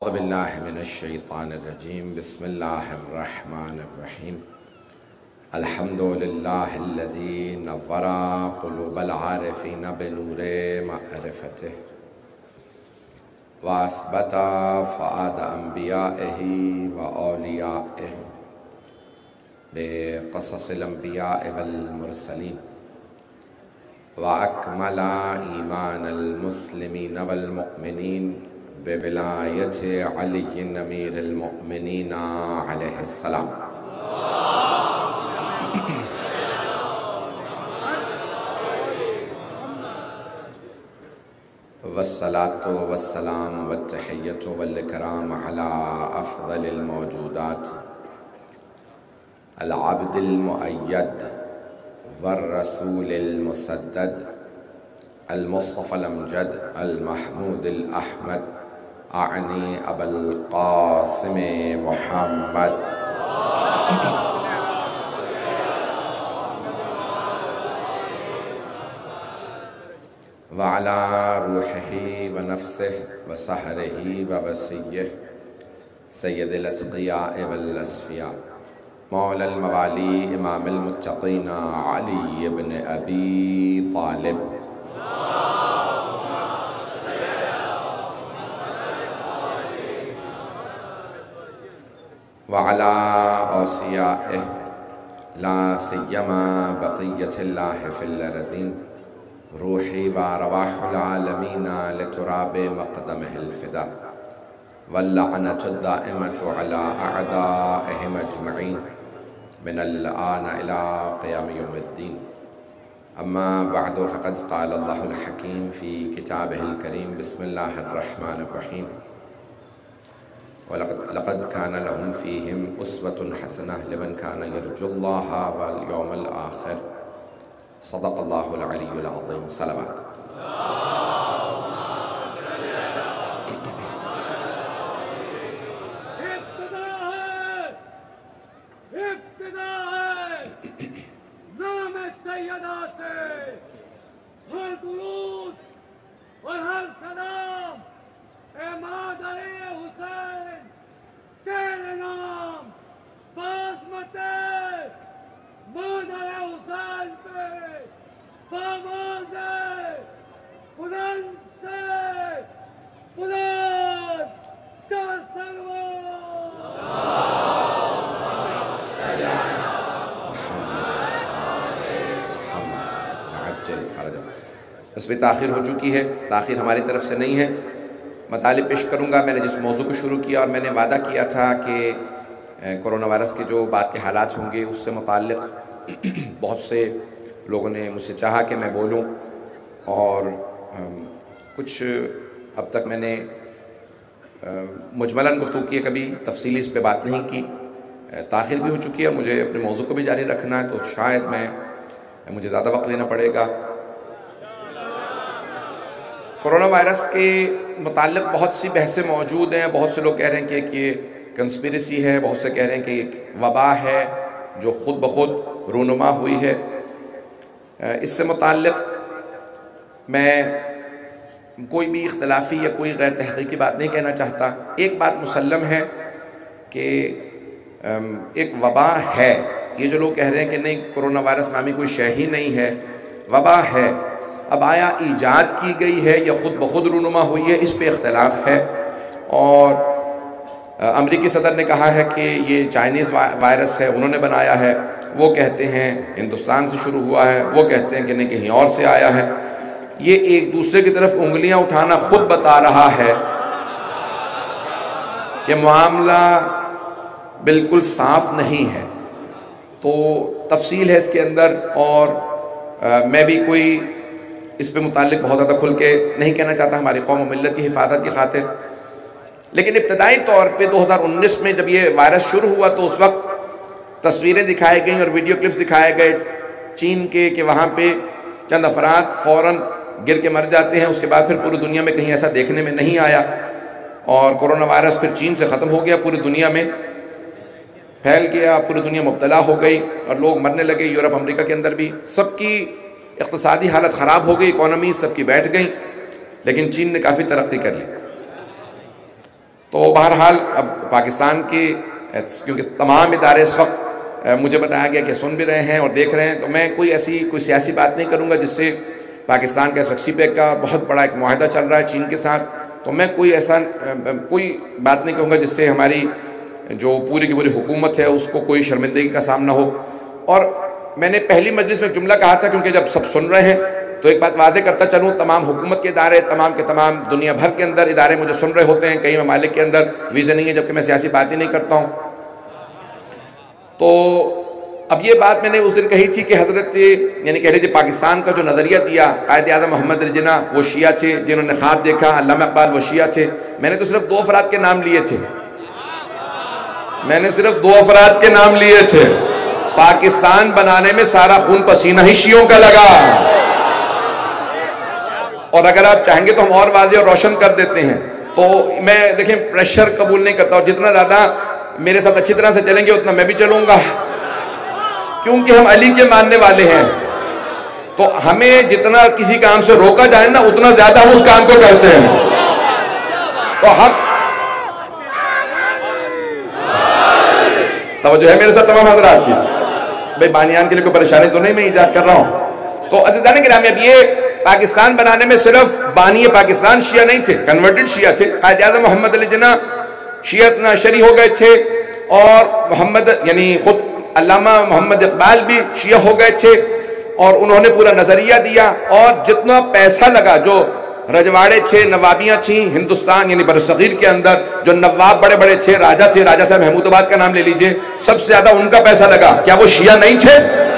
أعوذ بالله من الشيطان الرجيم. بسم الله الرحمن الرحيم. الحمد لله الذي نور قلوب العارفين بنور معرفته وأثبت فؤاد أنبيائه وأوليائه بقصص الأنبياء والمرسلين وأكمل إيمان المسلمين والمؤمنين بولاية علي أمير المؤمنين عليه السلام. والصلاة والسلام والتحية والإكرام على أفضل الموجودات العبد المؤيد والرسول المسدد المصطفى الأمجد المحمود الأحمد، أعني أبا القاسم محمد وعلى روحه ونفسه وسحره ووصيه سيد الأتقياء والأصفياء مولى الموالي إمام المتقين علي بن أبي طالب وعلى أوصيائه لا سيما بقية الله في الأرضين روحي وأرواح العالمين لتراب مقدمه الفداء واللعنة الدائمة على أعدائهم أجمعين من الآن إلى قيام يوم الدين. أما بعد، فقد قال الله الحكيم في كتابه الكريم: بسم الله الرحمن الرحيم. ولقد كان لهم فيهم أسوة حسنة لمن كان يرجو الله واليوم الآخر. صدق الله العلي العظيم. صلوات. نام سیدہ سے ہر درود اور ہر سلام اے مادر حسین، تیرے نام بازمت مادر حسین پہ بآواز بلند سے بلند در اس پہ تاخیر ہو چکی ہے، تاخیر ہماری طرف سے نہیں ہے. مطالب پیش کروں گا. میں نے جس موضوع کو شروع کیا اور میں نے وعدہ کیا تھا کہ کرونا وائرس کے جو بعد کے حالات ہوں گے اس سے متعلق بہت سے لوگوں نے مجھ سے چاہا کہ میں بولوں، اور کچھ اب تک میں نے مجملاً گفتگو کی ہے، کبھی تفصیلی اس پہ بات نہیں کی. تاخیر بھی ہو چکی ہے، مجھے اپنے موضوع کو بھی جاری رکھنا ہے، تو شاید مجھے زیادہ وقت لینا پڑے گا. کرونا وائرس کے متعلق بہت سی بحثیں موجود ہیں. بہت سے لوگ کہہ رہے ہیں کہ یہ کنسپیریسی ہے، بہت سے کہہ رہے ہیں کہ ایک وبا ہے جو خود بخود رونما ہوئی ہے. اس سے متعلق میں کوئی بھی اختلافی یا کوئی غیر تحقیقی بات نہیں کہنا چاہتا. ایک بات مسلم ہے کہ ایک وبا ہے. یہ جو لوگ کہہ رہے ہیں کہ نہیں کرونا وائرس نامی کوئی شے ہی نہیں ہے، وبا ہے. اب آیا ایجاد کی گئی ہے یا خود بخود رونما ہوئی ہے، اس پہ اختلاف ہے. اور امریکی صدر نے کہا ہے کہ یہ چائنیز وائرس ہے، انہوں نے بنایا ہے. وہ کہتے ہیں ہندوستان سے شروع ہوا ہے، وہ کہتے ہیں کہ نہیں کہیں اور سے آیا ہے. یہ ایک دوسرے کی طرف انگلیاں اٹھانا خود بتا رہا ہے کہ معاملہ بالکل صاف نہیں ہے. تو تفصیل ہے اس کے اندر، اور میں بھی کوئی اس پہ متعلق بہت زیادہ کھل کے نہیں کہنا چاہتا ہماری قوم و ملت کی حفاظت کی خاطر. لیکن ابتدائی طور پہ 2019 میں جب یہ وائرس شروع ہوا تو اس وقت تصویریں دکھائے گئیں اور ویڈیو کلپس دکھائے گئے چین کے، کہ وہاں پہ چند افراد فوراً گر کے مر جاتے ہیں. اس کے بعد پھر پوری دنیا میں کہیں ایسا دیکھنے میں نہیں آیا، اور کرونا وائرس پھر چین سے ختم ہو گیا، پوری دنیا میں پھیل گیا، پوری دنیا مبتلا ہو گئی اور لوگ مرنے لگے. یورپ امریکہ کے اندر بھی سب کی اقتصادی حالت خراب ہو گئی، اکانومی سب کی بیٹھ گئی، لیکن چین نے کافی ترقی کر لی. تو بہرحال اب پاکستان کی کیونکہ تمام ادارے اس وقت مجھے بتایا گیا کہ سن بھی رہے ہیں اور دیکھ رہے ہیں، تو میں کوئی سیاسی بات نہیں کروں گا جس سے پاکستان کا سی پیک کا بہت بڑا ایک معاہدہ چل رہا ہے چین کے ساتھ، تو میں کوئی بات نہیں کہوں گا جس سے ہماری جو پوری کی پوری حکومت ہے اس کو کوئی شرمندگی کا سامنا ہو۔ اور میں نے پہلی مجلس میں جملہ کہا تھا، کیونکہ جب سب سن رہے ہیں تو ایک بات واضح کرتا چلوں، تمام حکومت کے ادارے تمام کے تمام دنیا بھر کے اندر ادارے مجھے سن رہے ہوتے ہیں، کئی ممالک کے اندر ویزا نہیں ہے جبکہ میں سیاسی بات ہی نہیں کرتا ہوں۔ تو اب یہ بات میں نے اس دن کہی تھی کہ حضرت یعنی کہہ لیجیے پاکستان کا جو نظریہ دیا قائد اعظم محمد علی جناح وہ شیعہ تھے، جنہوں نے خواب دیکھا علامہ اقبال وہ شیعہ تھے، میں نے تو صرف 2 افراد کے نام لیے تھے، میں نے صرف 2 افراد کے نام لیے تھے، پاکستان بنانے میں سارا خون پسینہ ہی شیعوں کا لگا، اور اگر آپ چاہیں گے تو ہم اور واضح اور روشن کر دیتے ہیں۔ تو میں دیکھیں پریشر قبول نہیں کرتا، اور جتنا زیادہ میرے ساتھ اچھی طرح سے چلیں گے اتنا میں بھی چلوں گا، کیونکہ ہم علی کے ماننے والے ہیں، تو ہمیں جتنا کسی کام سے روکا جائے نا اتنا زیادہ ہم اس کام کو کرتے ہیں۔ تو حق توجہ ہے میرے ساتھ تمام حضرات کی، بھئی بانیان کے لیے کوئی پریشانی تو نہیں، میں ایجاد کر رہا ہوں۔ تو عزیزان گرامی، اب یہ پاکستان بنانے میں صرف بانی پاکستان شیعہ نہیں تھے، کنورٹڈ شیعہ تھے، قائد اعظم محمد علی جناح شیعہ شریع ہو گئے تھے، اور محمد یعنی خود علامہ محمد اقبال بھی شیعہ ہو گئے تھے، اور انہوں نے پورا نظریہ دیا، اور جتنا پیسہ لگا جو رجواڑے تھے، نوابیاں تھیں ہندوستان یعنی برصغیر کے اندر، جو نواب بڑے بڑے تھے، راجہ تھے، راجہ صاحب محمود آباد کا نام لے لیجئے، سب سے زیادہ ان کا پیسہ لگا، کیا وہ شیعہ نہیں تھے؟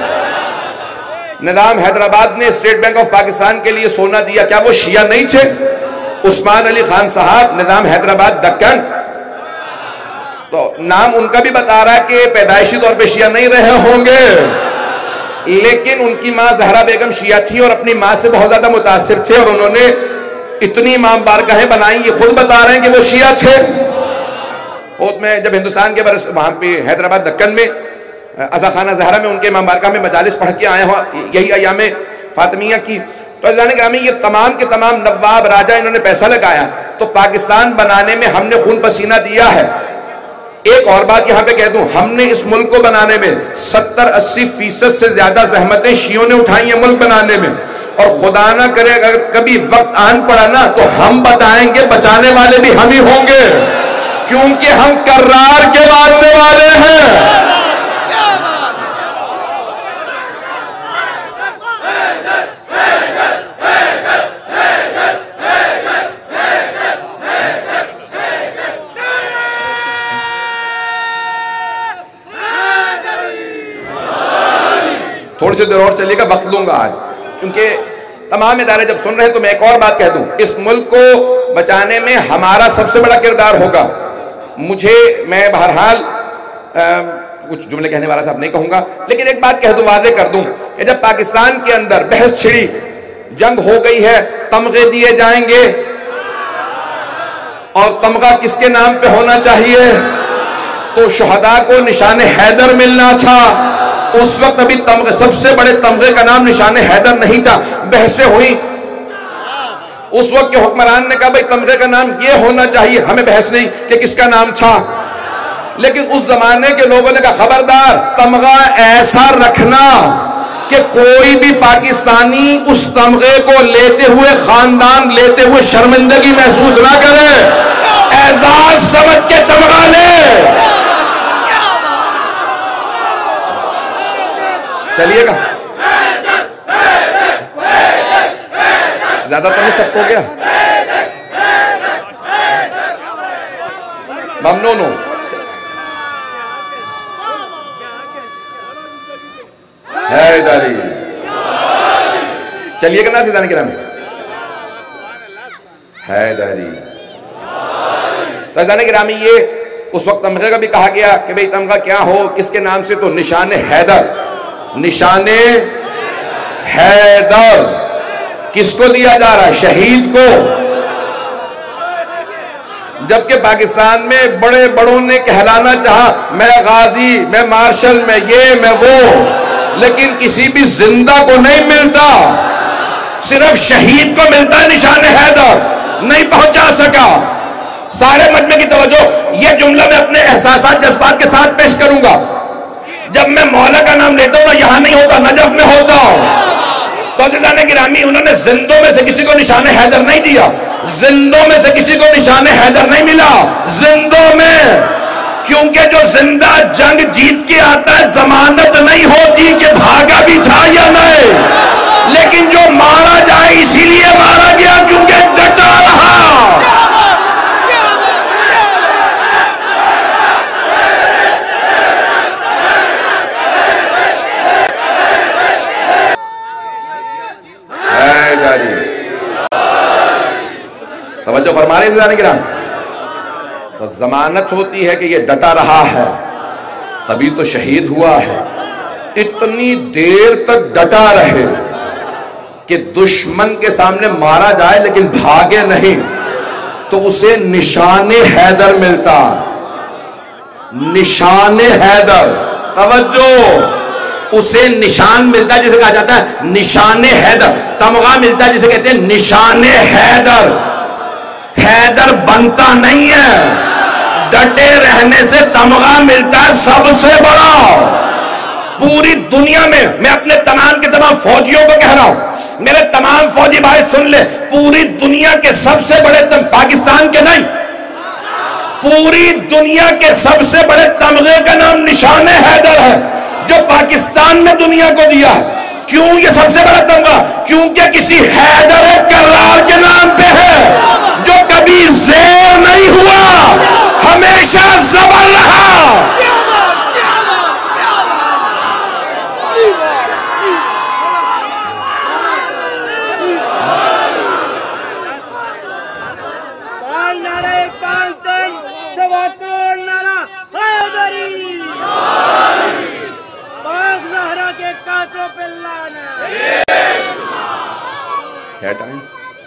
نظام حیدرآباد نے اسٹیٹ بینک آف پاکستان کے لیے سونا دیا، کیا وہ شیعہ نہیں تھے؟ عثمان علی خان صاحب نظام حیدرآباد دکن، تو نام ان کا بھی بتا رہا ہے کہ پیدائشی طور پہ شیعہ نہیں رہے ہوں گے، لیکن ان کی ماں زہرا بیگم شیعہ تھی اور اپنی ماں سے بہت زیادہ متاثر تھے، اور انہوں نے اتنی امام بارگاہیں بنائیں، یہ خود بتا رہے ہیں کہ وہ شیعہ تھے۔ خود میں جب ہندوستان کے وہاں پہ حیدرآباد دکن میں عزا خانہ زہرا میں ان کے امام بارگاہ میں مجالس پڑھ کے آئے ہوں یہی ایام فاطمیہ کی، تو عزیزان گرامی یہ تمام کے تمام نواب راجہ انہوں نے پیسہ لگایا، تو پاکستان بنانے میں ہم نے خون پسینہ دیا ہے۔ ایک اور بات یہاں پہ کہہ دوں، ہم نے اس ملک کو بنانے میں 70-80% سے زیادہ زحمتیں شیعوں نے اٹھائی ہیں ملک بنانے میں، اور خدا نہ کرے اگر کبھی وقت آن پڑا نا تو ہم بتائیں گے، بچانے والے بھی ہم ہی ہوں گے، کیونکہ ہم کرار کے ماننے والے ہیں۔ تھوڑی سی دیر اور چلے گا، وقت لوں گا آج، کیونکہ تمام ادارے جب سن رہے ہیں تو میں ایک اور بات کہہ دوں، اس ملک کو بچانے میں ہمارا سب سے بڑا کردار ہوگا۔ میں بہرحال کچھ جملے کہنے والا تھا، اب نہیں کہوں گا، لیکن ایک بات کہہ دوں، واضح کر دوں کہ جب پاکستان کے اندر بحث چھڑی، جنگ ہو گئی ہے، تمغے دیے جائیں گے، اور تمغہ کس کے نام پہ ہونا چاہیے؟ تو شہداء کو نشان حیدر ملنا تھا۔ اس وقت ابھی سب سے بڑے تمغے کا نام نشان حیدر نہیں تھا، بحثیں ہوئی، اس وقت کے حکمران نے کہا بھئی تمغے کا نام یہ ہونا چاہیے، ہمیں بحث نہیں کہ کس کا نام تھا، لیکن اس زمانے کے لوگوں نے کہا خبردار تمغہ ایسا رکھنا کہ کوئی بھی پاکستانی اس تمغے کو لیتے ہوئے، خاندان لیتے ہوئے شرمندگی محسوس نہ کرے، اعزاز سمجھ کے تمغہ لے۔ چلیے گا، زیادہ تو نہیں سخت ہو گیا، ممنون ہو، حیدری، چلیے گا نا سیدھانے کے نام میں حیدری۔ تو سیدھانے کے نام میں یہ اس وقت تمغے کا بھی کہا گیا کہ بھئی تمغہ کیا ہو کس کے نام سے، تو نشان حیدر، نشان حیدر کس کو دیا جا رہا ہے؟ شہید کو۔ جبکہ پاکستان میں بڑے بڑوں نے کہلانا چاہا، میں غازی، میں مارشل، میں یہ میں وہ، لیکن کسی بھی زندہ کو نہیں ملتا، صرف شہید کو ملتا ہے نشان حیدر، نہیں پہنچا سکا۔ سارے مجمع کی توجہ، یہ جملہ میں اپنے احساسات جذبات کے ساتھ پیش کروں گا. جب میں مولا کا نام لیتا ہوں یہاں نہیں ہوتا، نجف میں ہوتا ہوں. تو عزیزان گرامی، انہوں نے زندوں میں سے کسی کو نشان حیدر نہیں دیا، زندوں میں سے کسی کو نشان حیدر نہیں ملا، زندوں میں. کیونکہ جو زندہ جنگ جیت کے آتا ہے ضمانت نہیں ہوتی کہ بھاگا بھی تھا یا نہیں، لیکن جو مارا جائے اسی لیے مارا گیا کیونکہ ڈٹا رہا. توجہ فرما رہے ہیں عزیزان گرامی. تو ضمانت ہوتی ہے کہ یہ ڈٹا رہا ہے، تبھی تو شہید ہوا ہے. اتنی دیر تک ڈٹا رہے کہ دشمن کے سامنے مارا جائے لیکن بھاگے نہیں، تو اسے نشان حیدر ملتا. نشان حیدر، توجہ، اسے نشان ملتا جسے کہا جاتا ہے نشان حیدر. تمغہ ملتا جسے کہتے ہیں نشان حیدر. حیدر بنتا نہیں ہے، ڈٹے رہنے سے تمغہ ملتا ہے سب سے بڑا. پوری دنیا میں اپنے تمام کے تمام فوجیوں کو کہہ رہا ہوں، میرے تمام فوجی بھائی سن لے، پوری دنیا کے سب سے بڑے پاکستان کے نہیں، پوری دنیا کے سب سے بڑے تمغے کا نام نشان حیدر ہے جو پاکستان نے دنیا کو دیا ہے. کیوں یہ سب سے بڑا تمغہ؟ کیونکہ کسی حیدر کرار کے نام پہ ہے جو کبھی زیر نہیں ہوا، ہمیشہ زبر رہا. کیا ٹائم؟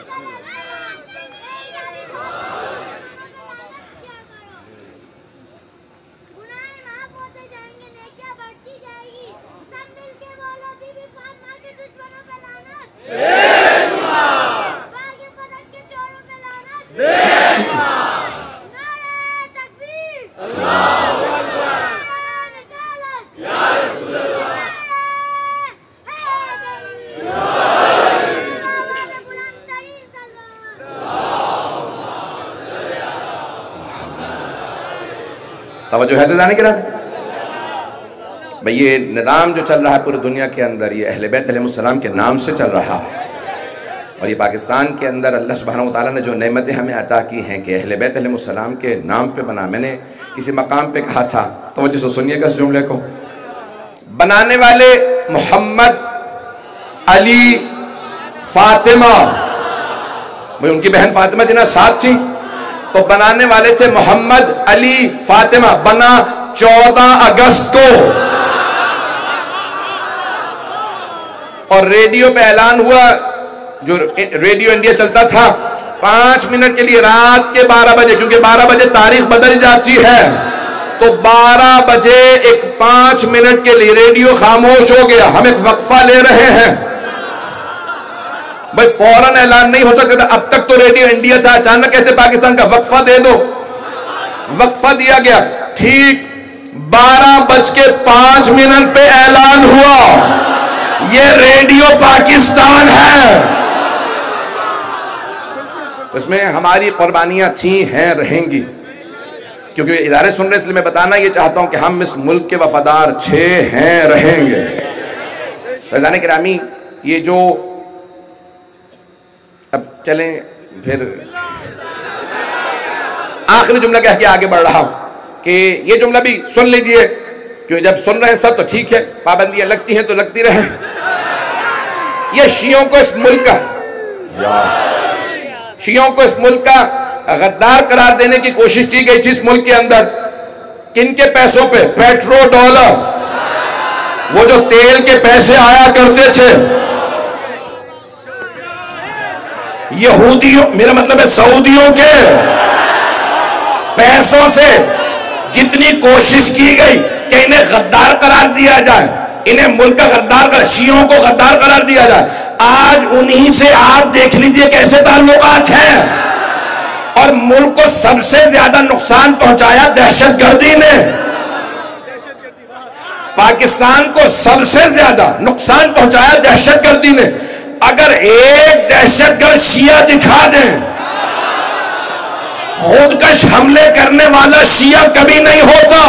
توجہ ہے عزیزان گرامی. بھئی یہ نظام جو چل رہا ہے پوری دنیا کے اندر، یہ اہل بیت علیہ السلام کے نام سے چل رہا ہے. اور یہ پاکستان کے اندر اللہ سبحانہ وتعالیٰ نے جو نعمتیں ہمیں عطا کی ہیں کہ اہل بیت علیہ السلام کے نام پہ بنا. میں نے کسی مقام پہ کہا تھا، توجہ سے سنیے گا اس جملے کو، بنانے والے محمد، علی، فاطمہ، بھئی ان کی بہن فاطمہ جنہاں ساتھ تھیں، تو بنانے والے تھے محمد، علی، فاطمہ. بنا 14 اگست کو، اور ریڈیو پہ اعلان ہوا، جو ریڈیو انڈیا چلتا تھا، 5 منٹ کے لیے رات کے 12 بجے، کیونکہ 12 بجے تاریخ بدل جاتی ہے، تو 12 بجے 5 منٹ کے لیے ریڈیو خاموش ہو گیا. ہم ایک وقفہ لے رہے ہیں. بھئی فوراً اعلان نہیں ہو سکتا تھا، اب تک تو ریڈیو انڈیا تھا، اچانک کہتے پاکستان کا وقفہ دے دو. وقفہ دیا گیا. ٹھیک 12:05 پہ اعلان ہوا، یہ ریڈیو پاکستان ہے. اس میں ہماری قربانیاں تھیں، ہیں، رہیں گی. کیونکہ ادارے سن رہے، اس لیے میں بتانا یہ چاہتا ہوں کہ ہم اس ملک کے وفادار تھے، ہیں، رہیں گے. فیضان گرامی، یہ جو اب چلیں پھر آخری جملہ کہہ کے آگے بڑھ رہا ہوں کہ یہ جملہ بھی سن لیجئے، کیونکہ جب سن رہے ہیں سب تو ٹھیک ہے، پابندیاں لگتی ہیں تو لگتی رہیں. یہ شیعوں کو اس ملک کا شیعوں کو اس ملک کا غدار قرار دینے کی کوشش کی گئی تھی. اس ملک کے اندر کن کے پیسوں پہ؟ پیٹرو ڈالر، وہ جو تیل کے پیسے آیا کرتے تھے یہودیوں، میرا مطلب ہے سعودیوں کے پیسوں سے جتنی کوشش کی گئی کہ انہیں غدار قرار دیا جائے، انہیں ملک کا غدار، شیعوں کو غدار قرار دیا جائے، آج انہی سے آپ دیکھ لیجئے کیسے تعلقات ہیں. اور ملک کو سب سے زیادہ نقصان پہنچایا دہشت گردی نے. پاکستان کو سب سے زیادہ نقصان پہنچایا دہشت گردی نے. اگر ایک دہشت گرد شیعہ دکھا دیں، خودکش حملے کرنے والا شیعہ کبھی نہیں ہوتا.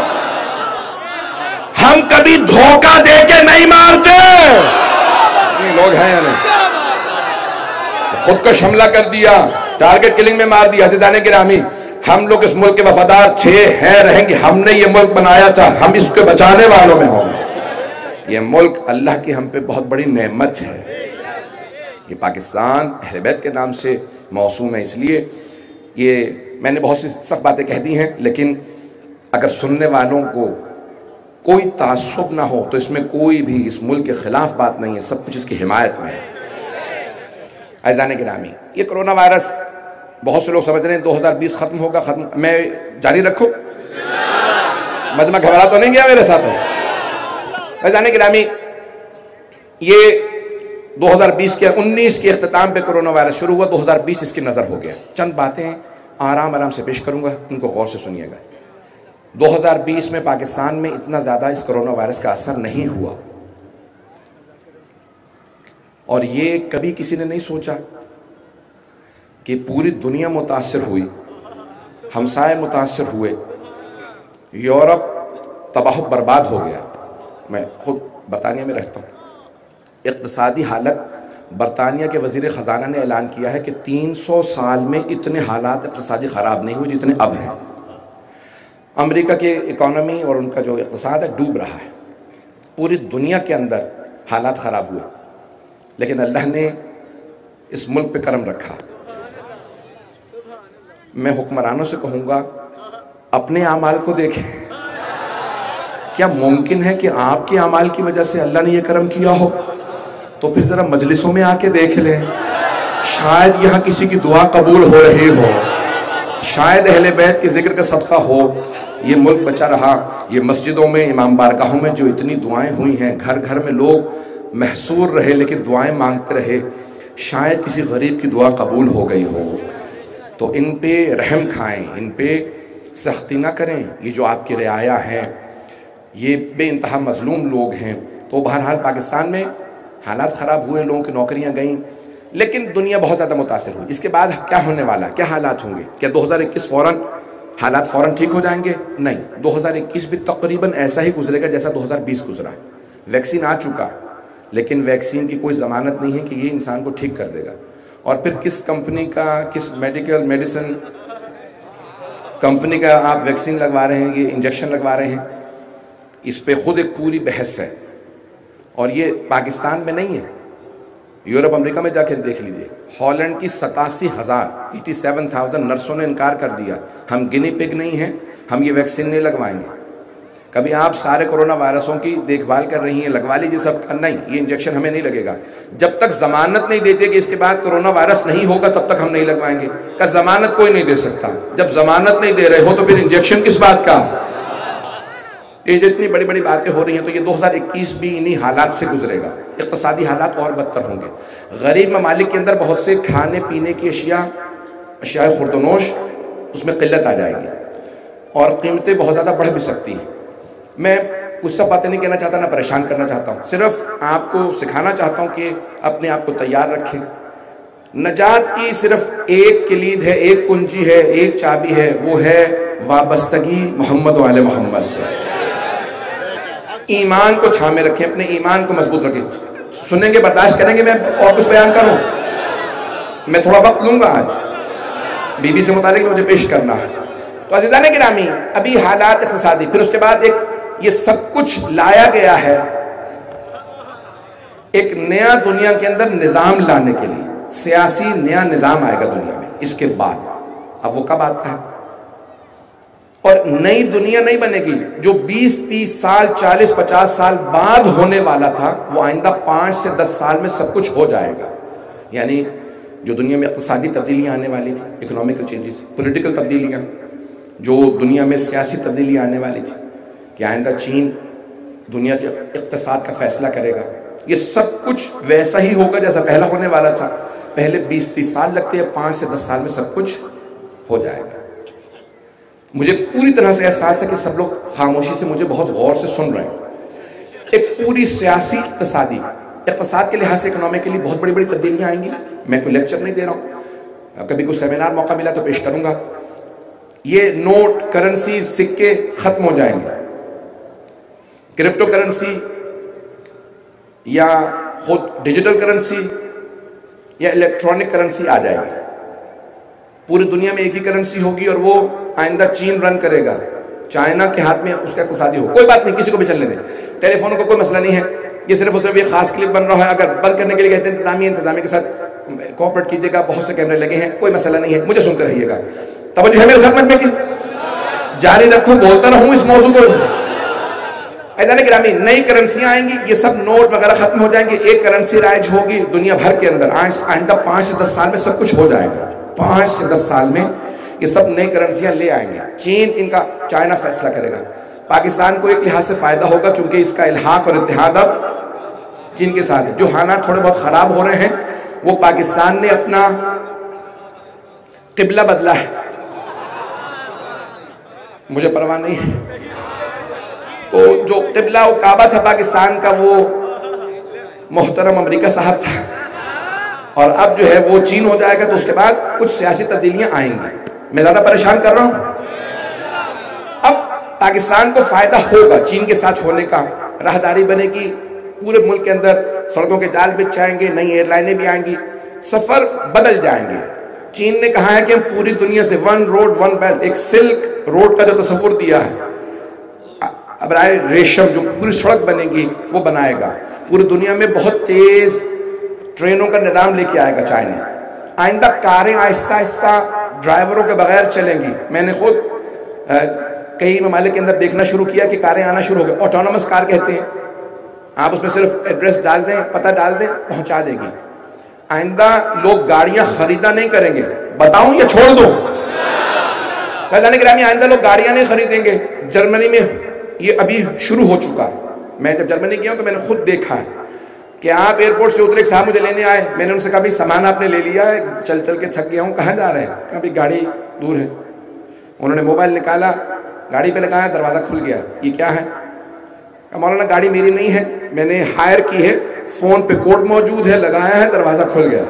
ہم کبھی دھوکہ دے کے نہیں مارتے. لوگ ہیں یا نہیں؟ خودکش حملہ کر دیا، ٹارگٹ کلنگ میں مار دیا. عزیزان گرامی، ہم لوگ اس ملک کے وفادار تھے، ہیں، رہیں گے. ہم نے یہ ملک بنایا تھا، ہم اس کے بچانے والوں میں ہوں گے. یہ ملک اللہ کی ہم پہ بہت بڑی نعمت ہے. یہ پاکستان اہل بیت کے نام سے موسوم ہے. اس لیے یہ میں نے بہت سی سخت باتیں کہہ دی ہیں، لیکن اگر سننے والوں کو کوئی تعصب نہ ہو تو اس میں کوئی بھی اس ملک کے خلاف بات نہیں ہے، سب کچھ اس کی حمایت میں ہے. عزیزان گرامی، یہ کرونا وائرس بہت سے لوگ سمجھ رہے ہیں 2020 ختم ہوگا. میں جاری رکھوں؟ مجمع گھبرا تو نہیں گیا میرے ساتھ؟ عزیزان گرامی، یہ 2020 کے 19 کے اختتام پہ کرونا وائرس شروع ہوا، 2020 اس کی نظر ہو گیا. چند باتیں آرام سے پیش کروں گا، ان کو غور سے سنیے گا. 2020 میں پاکستان میں اتنا زیادہ اس کرونا وائرس کا اثر نہیں ہوا، اور یہ کبھی کسی نے نہیں سوچا کہ پوری دنیا متاثر ہوئی، ہمسائے متاثر ہوئے، یورپ تباہ و برباد ہو گیا. میں خود برطانیہ میں رہتا ہوں. اقتصادی حالت، برطانیہ کے وزیر خزانہ نے اعلان کیا ہے کہ 300 سال میں اتنے حالات اقتصادی خراب نہیں ہوئے جتنے اب ہیں. امریکہ کے اکانومی اور ان کا جو اقتصاد ہے ڈوب رہا ہے. پوری دنیا کے اندر حالات خراب ہوئے، لیکن اللہ نے اس ملک پہ کرم رکھا. میں حکمرانوں سے کہوں گا اپنے اعمال کو دیکھیں. کیا ممکن ہے کہ آپ کے اعمال کی وجہ سے اللہ نے یہ کرم کیا ہو؟ تو پھر ذرا مجلسوں میں آ کے دیکھ لیں، شاید یہاں کسی کی دعا قبول ہو رہی ہو، شاید اہل بیت کے ذکر کا صدقہ ہو. یہ ملک بچا رہا. یہ مسجدوں میں، امام بارگاہوں میں جو اتنی دعائیں ہوئی ہیں، گھر گھر میں لوگ محصور رہے لیکن دعائیں مانگتے رہے، شاید کسی غریب کی دعا قبول ہو گئی ہو. تو ان پہ رحم کھائیں، ان پہ سختی نہ کریں. یہ جو آپ کی رعایا ہیں، یہ بے انتہا مظلوم لوگ ہیں. تو بہرحال پاکستان میں حالات خراب ہوئے، لوگوں کی نوکریاں گئیں، لیکن دنیا بہت زیادہ متاثر ہوئی. اس کے بعد کیا ہونے والا، کیا حالات ہوں گے؟ کیا 2021 حالات فوراً ٹھیک ہو جائیں گے؟ نہیں. 2021 بھی تقریباً ایسا ہی گزرے گا جیسا 2020 گزرا. ویکسین آ چکا، لیکن ویکسین کی کوئی ضمانت نہیں ہے کہ یہ انسان کو ٹھیک کر دے گا. اور پھر کس کمپنی کا، کس میڈیسن کمپنی کا آپ ویکسین لگوا رہے ہیں، یہ انجیکشن لگوا رہے ہیں، اس پہ خود ایک پوری بحث ہے. اور یہ پاکستان میں نہیں ہے، یورپ امریکہ میں جا کے دیکھ لیجئے. ہالینڈ کی 87,000 نرسوں نے انکار کر دیا، ہم گنی پگ نہیں ہیں، ہم یہ ویکسین نہیں لگوائیں گے. کبھی آپ سارے کرونا وائرسوں کی دیکھ بھال کر رہی ہیں، لگوا لیجئے سب کا. نہیں، یہ انجیکشن ہمیں نہیں لگے گا. جب تک ضمانت نہیں دیتے کہ اس کے بعد کرونا وائرس نہیں ہوگا تب تک ہم نہیں لگوائیں گے. کہ ضمانت کوئی نہیں دے سکتا. جب ضمانت نہیں دے رہے ہو تو پھر انجیکشن کس بات کا؟ یہ جتنی بڑی بڑی باتیں ہو رہی ہیں، تو یہ 2021 بھی انہی حالات سے گزرے گا. اقتصادی حالات اور بدتر ہوں گے. غریب ممالک کے اندر بہت سے کھانے پینے کی اشیاء خوردونوش، اس میں قلت آ جائے گی اور قیمتیں بہت زیادہ بڑھ بھی سکتی ہیں. میں کچھ سب باتیں نہیں کہنا چاہتا، نہ پریشان کرنا چاہتا ہوں، صرف آپ کو سکھانا چاہتا ہوں کہ اپنے آپ کو تیار رکھیں. نجات کی صرف ایک کلید ہے، ایک کنجی ہے، ایک چابی ہے، وہ ہے وابستگی محمد و آل محمد سے. ایمان کو تھامے رکھیں، اپنے ایمان کو مضبوط رکھیں. سنیں گے، برداشت کریں گے میں اور کچھ بیان کروں؟ میں تھوڑا وقت لوں گا آج، بی بی سے متعلق مجھے پیش کرنا ہے. تو عزیزان گرامی، ابھی حالات اقتصادی، پھر اس کے بعد یہ سب کچھ لایا گیا ہے ایک نیا دنیا کے اندر نظام لانے کے لیے. سیاسی نیا نظام آئے گا دنیا میں اس کے بعد. اب وہ کب آتا ہے؟ اور نئی دنیا نہیں بنے گی. جو 20 30 سال 40 50 سال بعد ہونے والا تھا وہ آئندہ 5 سے 10 سال میں سب کچھ ہو جائے گا. یعنی جو دنیا میں اقتصادی تبدیلیاں آنے والی تھی، اکنامیکل چینجز، پولیٹیکل تبدیلیاں، جو دنیا میں سیاسی تبدیلیاں آنے والی تھی کہ آئندہ چین دنیا کے اقتصاد کا فیصلہ کرے گا، یہ سب کچھ ویسا ہی ہوگا جیسا پہلا ہونے والا تھا. پہلے 20 30 سال لگتے ہیں، 5 سے 10 سال میں سب کچھ ہو جائے گا۔ مجھے پوری طرح سے احساس ہے کہ سب لوگ خاموشی سے مجھے بہت غور سے سن رہے ہیں۔ ایک پوری سیاسی اقتصاد کے لحاظ سے اکنامکلی بہت بڑی بڑی تبدیلیاں آئیں گی۔ میں کوئی لیکچر نہیں دے رہا ہوں، کبھی کوئی سیمینار موقع ملا تو پیش کروں گا۔ یہ نوٹ، کرنسی، سکے ختم ہو جائیں گے، کرپٹو کرنسی یا خود ڈیجیٹل کرنسی یا الیکٹرانک کرنسی آ جائے گی۔ پوری دنیا میں ایک ہی کرنسی ہوگی اور وہ آئندہ چین رن کرے گا، چائنا کے ہاتھ میں اس کا اقتصادی ہو۔ کوئی بات نہیں، کسی کو بھی چلنے دیں، ٹیلی فون کو کوئی مسئلہ نہیں ہے، یہ صرف اور صرف یہ خاص کلپ بن رہا ہے۔ اگر بند کرنے کے لیے کہتے ہیں انتظامیہ کے ساتھ کوآپریٹ کیجیے گا، بہت سے کیمرے لگے ہیں، کوئی مسئلہ نہیں ہے، مجھے سنتے رہیے گا۔ توجہ ہے میرے ساتھ مجھ میں کی؟ جاری رکھوں، بولتا رہوں اس موضوع کو۔ ایزان گرامی، نئی کرنسیاں آئیں گی، یہ سب نوٹ وغیرہ ختم ہو جائیں گے، ایک کرنسی رائج ہوگی دنیا بھر کے اندر۔ آئندہ 5 سے 10 سال میں سب کچھ ہو جائے گا، 5 سے 10 سال میں یہ سب نئی کرنسیاں لے آئیں گے۔ چین ان کا، چائنا فیصلہ کرے گا۔ پاکستان کو ایک لحاظ سے فائدہ ہوگا کیونکہ اس کا الحاق اور اتحاد اب چین کے ساتھ ہے۔ جو حالات تھوڑے بہت خراب ہو رہے ہیں وہ پاکستان نے اپنا قبلہ بدلا ہے، مجھے پرواہ نہیں ہے۔ تو جو قبلہ و کعبہ تھا پاکستان کا وہ محترم امریکہ صاحب تھا، اور اب جو ہے وہ چین ہو جائے گا، تو اس کے بعد کچھ سیاسی تبدیلیاں آئیں گی۔ میں زیادہ پریشان کر رہا ہوں؟ اب پاکستان کو فائدہ ہوگا چین کے ساتھ ہونے کا، راہداری بنے گی، پورے ملک کے اندر سڑکوں کے جال بچھ جائیں گے، نئی ایئر لائنیں بھی آئیں گی، سفر بدل جائیں گے۔ چین نے کہا ہے کہ ہم پوری دنیا سے 1 روڈ 1 بیلٹ، ایک سلک روڈ کا جو تصور دیا ہے، ابرائے ریشم جو پوری سڑک بنے گی وہ بنائے گا۔ پوری دنیا میں بہت تیز ٹرینوں کا نظام لے کے آئے گا چائنا۔ آئندہ کاریں آہستہ آہستہ ڈرائیوروں کے بغیر چلیں گی۔ میں نے خود کئی ممالک کے اندر دیکھنا شروع کیا کہ کاریں آنا شروع ہو گئے، آٹونومس کار کہتے ہیں، آپ اس میں صرف ایڈریس ڈال دیں، پتہ ڈال دیں، پہنچا دے گی۔ آئندہ لوگ گاڑیاں خریدا نہیں کریں گے، بتاؤں یا چھوڑ دوں؟ قدران گرامی، آئندہ لوگ گاڑیاں نہیں خریدیں گے۔ جرمنی میں یہ ابھی شروع ہو چکا ہے۔ میں جب جرمنی گیا ہوں تو میں نے خود دیکھا ہے کہ آپ ایئرپورٹ سے اترے، ایک صاحب مجھے لینے آئے، میں نے ان سے کہا بھائی سامان آپ نے لے لیا ہے؟ چل چل کے تھک گیا ہوں، کہاں جا رہے ہیں؟ کہا بھائی گاڑی دور ہے۔ انہوں نے موبائل نکالا، گاڑی پہ لگایا، دروازہ کھل گیا۔ یہ کیا ہے؟ کہا مولانا گاڑی میری نہیں ہے، میں نے ہائر کی ہے، فون پہ کوڈ موجود ہے، لگایا ہے، دروازہ کھل گیا۔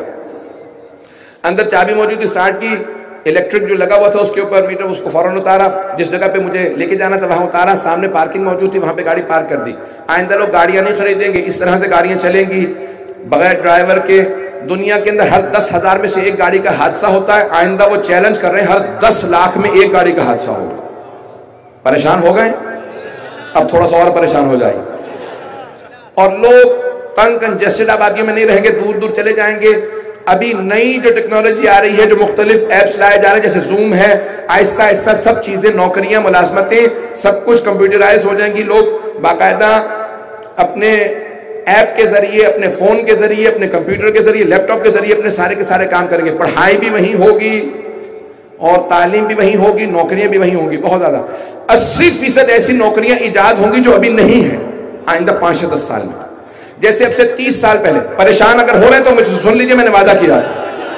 اندر چابی موجود تھی، اسٹارٹ کی، الیکٹرک جو لگا ہوا تھا اس کے اوپر میٹر، اس کو فوراً اتارا، جس جگہ پہ مجھے لے کے جانا تھا وہاں اتارا، سامنے پارکنگ موجود تھی وہاں پہ گاڑی پارک کر دی۔ آئندہ لوگ گاڑیاں نہیں خریدیں گے، اس طرح سے گاڑیاں چلیں گی بغیر ڈرائیور کے۔ دنیا کے اندر ہر 10,000 میں سے ایک گاڑی کا حادثہ ہوتا ہے، آئندہ وہ چیلنج کر رہے ہیں ہر 10 لاکھ میں ایک گاڑی کا حادثہ ہوگا۔ پریشان ہو گئے؟ اب تھوڑا سا اور پریشان ہو جائیں، اور لوگ تنگ کنجسٹڈ آبادیوں میں نہیں رہیں گے، دور دور چلے جائیں گے۔ ابھی نئی جو ٹیکنالوجی آ رہی ہے، جو مختلف ایپس لائے جا رہے ہیں، جیسے زوم ہے، آہستہ آہستہ سب چیزیں، نوکریاں، ملازمتیں، سب کچھ کمپیوٹرائز ہو جائیں گی۔ لوگ باقاعدہ اپنے ایپ کے ذریعے، اپنے فون کے ذریعے، اپنے کمپیوٹر کے ذریعے، لیپ ٹاپ کے ذریعے اپنے سارے کے سارے کام کریں گے۔ پڑھائی بھی وہیں ہوگی اور تعلیم بھی وہیں ہوگی، نوکریاں بھی وہیں ہوں گی، بہت زیادہ۔ 80% ایسی نوکریاں ایجاد ہوں گی جو ابھی نہیں ہیں آئندہ 5 سے 10 سال میں۔ جیسے اب سے 30 سال پہلے، پریشان اگر ہو رہے ہیں تو مجھ سے سن لیجئے، میں نے وعدہ کیا تھا۔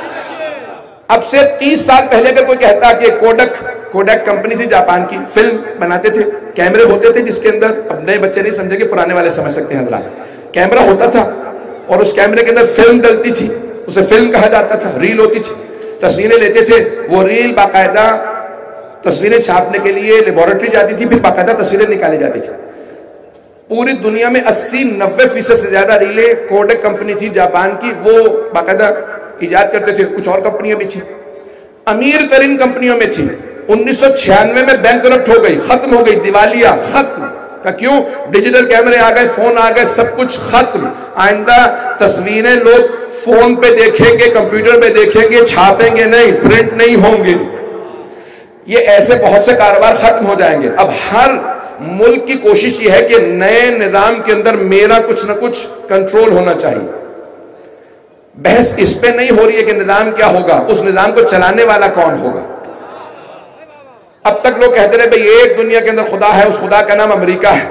اب سے 30 سال پہلے اگر کوئی کہتا کہ کوڈک کمپنی تھی جاپان کی، فلم بناتے تھے، کیمرے ہوتے تھے جس کے اندر، اب نئے بچے نہیں سمجھے گے، پرانے والے سمجھ سکتے ہیں حضرات، کیمرہ ہوتا تھا اور اس کیمرے کے اندر فلم ڈلتی تھی، اسے فلم کہا جاتا تھا، ریل ہوتی تھی، تصویریں لیتے تھے، وہ ریل باقاعدہ تصویریں چھاپنے کے لیے لیبارٹری جاتی تھی، پھر باقاعدہ تصویریں نکالی جاتی تھی۔ پوری دنیا میں 80-90% سے زیادہ ریلیں کوڈک کمپنی تھی جاپان کی، وہ باقاعدہ ایجاد کرتے تھے۔ کچھ اور کمپنیاں بھی تھیں، امیر ترین کمپنیوں میں تھی۔ 1996 میں بینکرپٹ ہو گئی، ختم ہو گئی، دیوالیہ، ختم۔ کیوں؟ ڈیجیٹل کیمرے آ گئے، فون آ گئے، سب کچھ ختم۔ آئندہ تصویریں لوگ فون پہ دیکھیں گے، کمپیوٹر پہ دیکھیں گے، چھاپیں گے نہیں، پرنٹ نہیں ہوں گے۔ یہ ایسے بہت سے کاروبار ختم ہو جائیں گے۔ اب ہر ملک کی کوشش یہ ہے کہ نئے نظام کے اندر میرا کچھ نہ کچھ کنٹرول ہونا چاہیے۔ بحث اس پہ نہیں ہو رہی ہے کہ نظام کیا ہوگا، اس نظام کو چلانے والا کون ہوگا۔ اب تک لوگ کہتے رہے بھئی ایک دنیا کے اندر خدا ہے، اس خدا کا نام امریکہ ہے،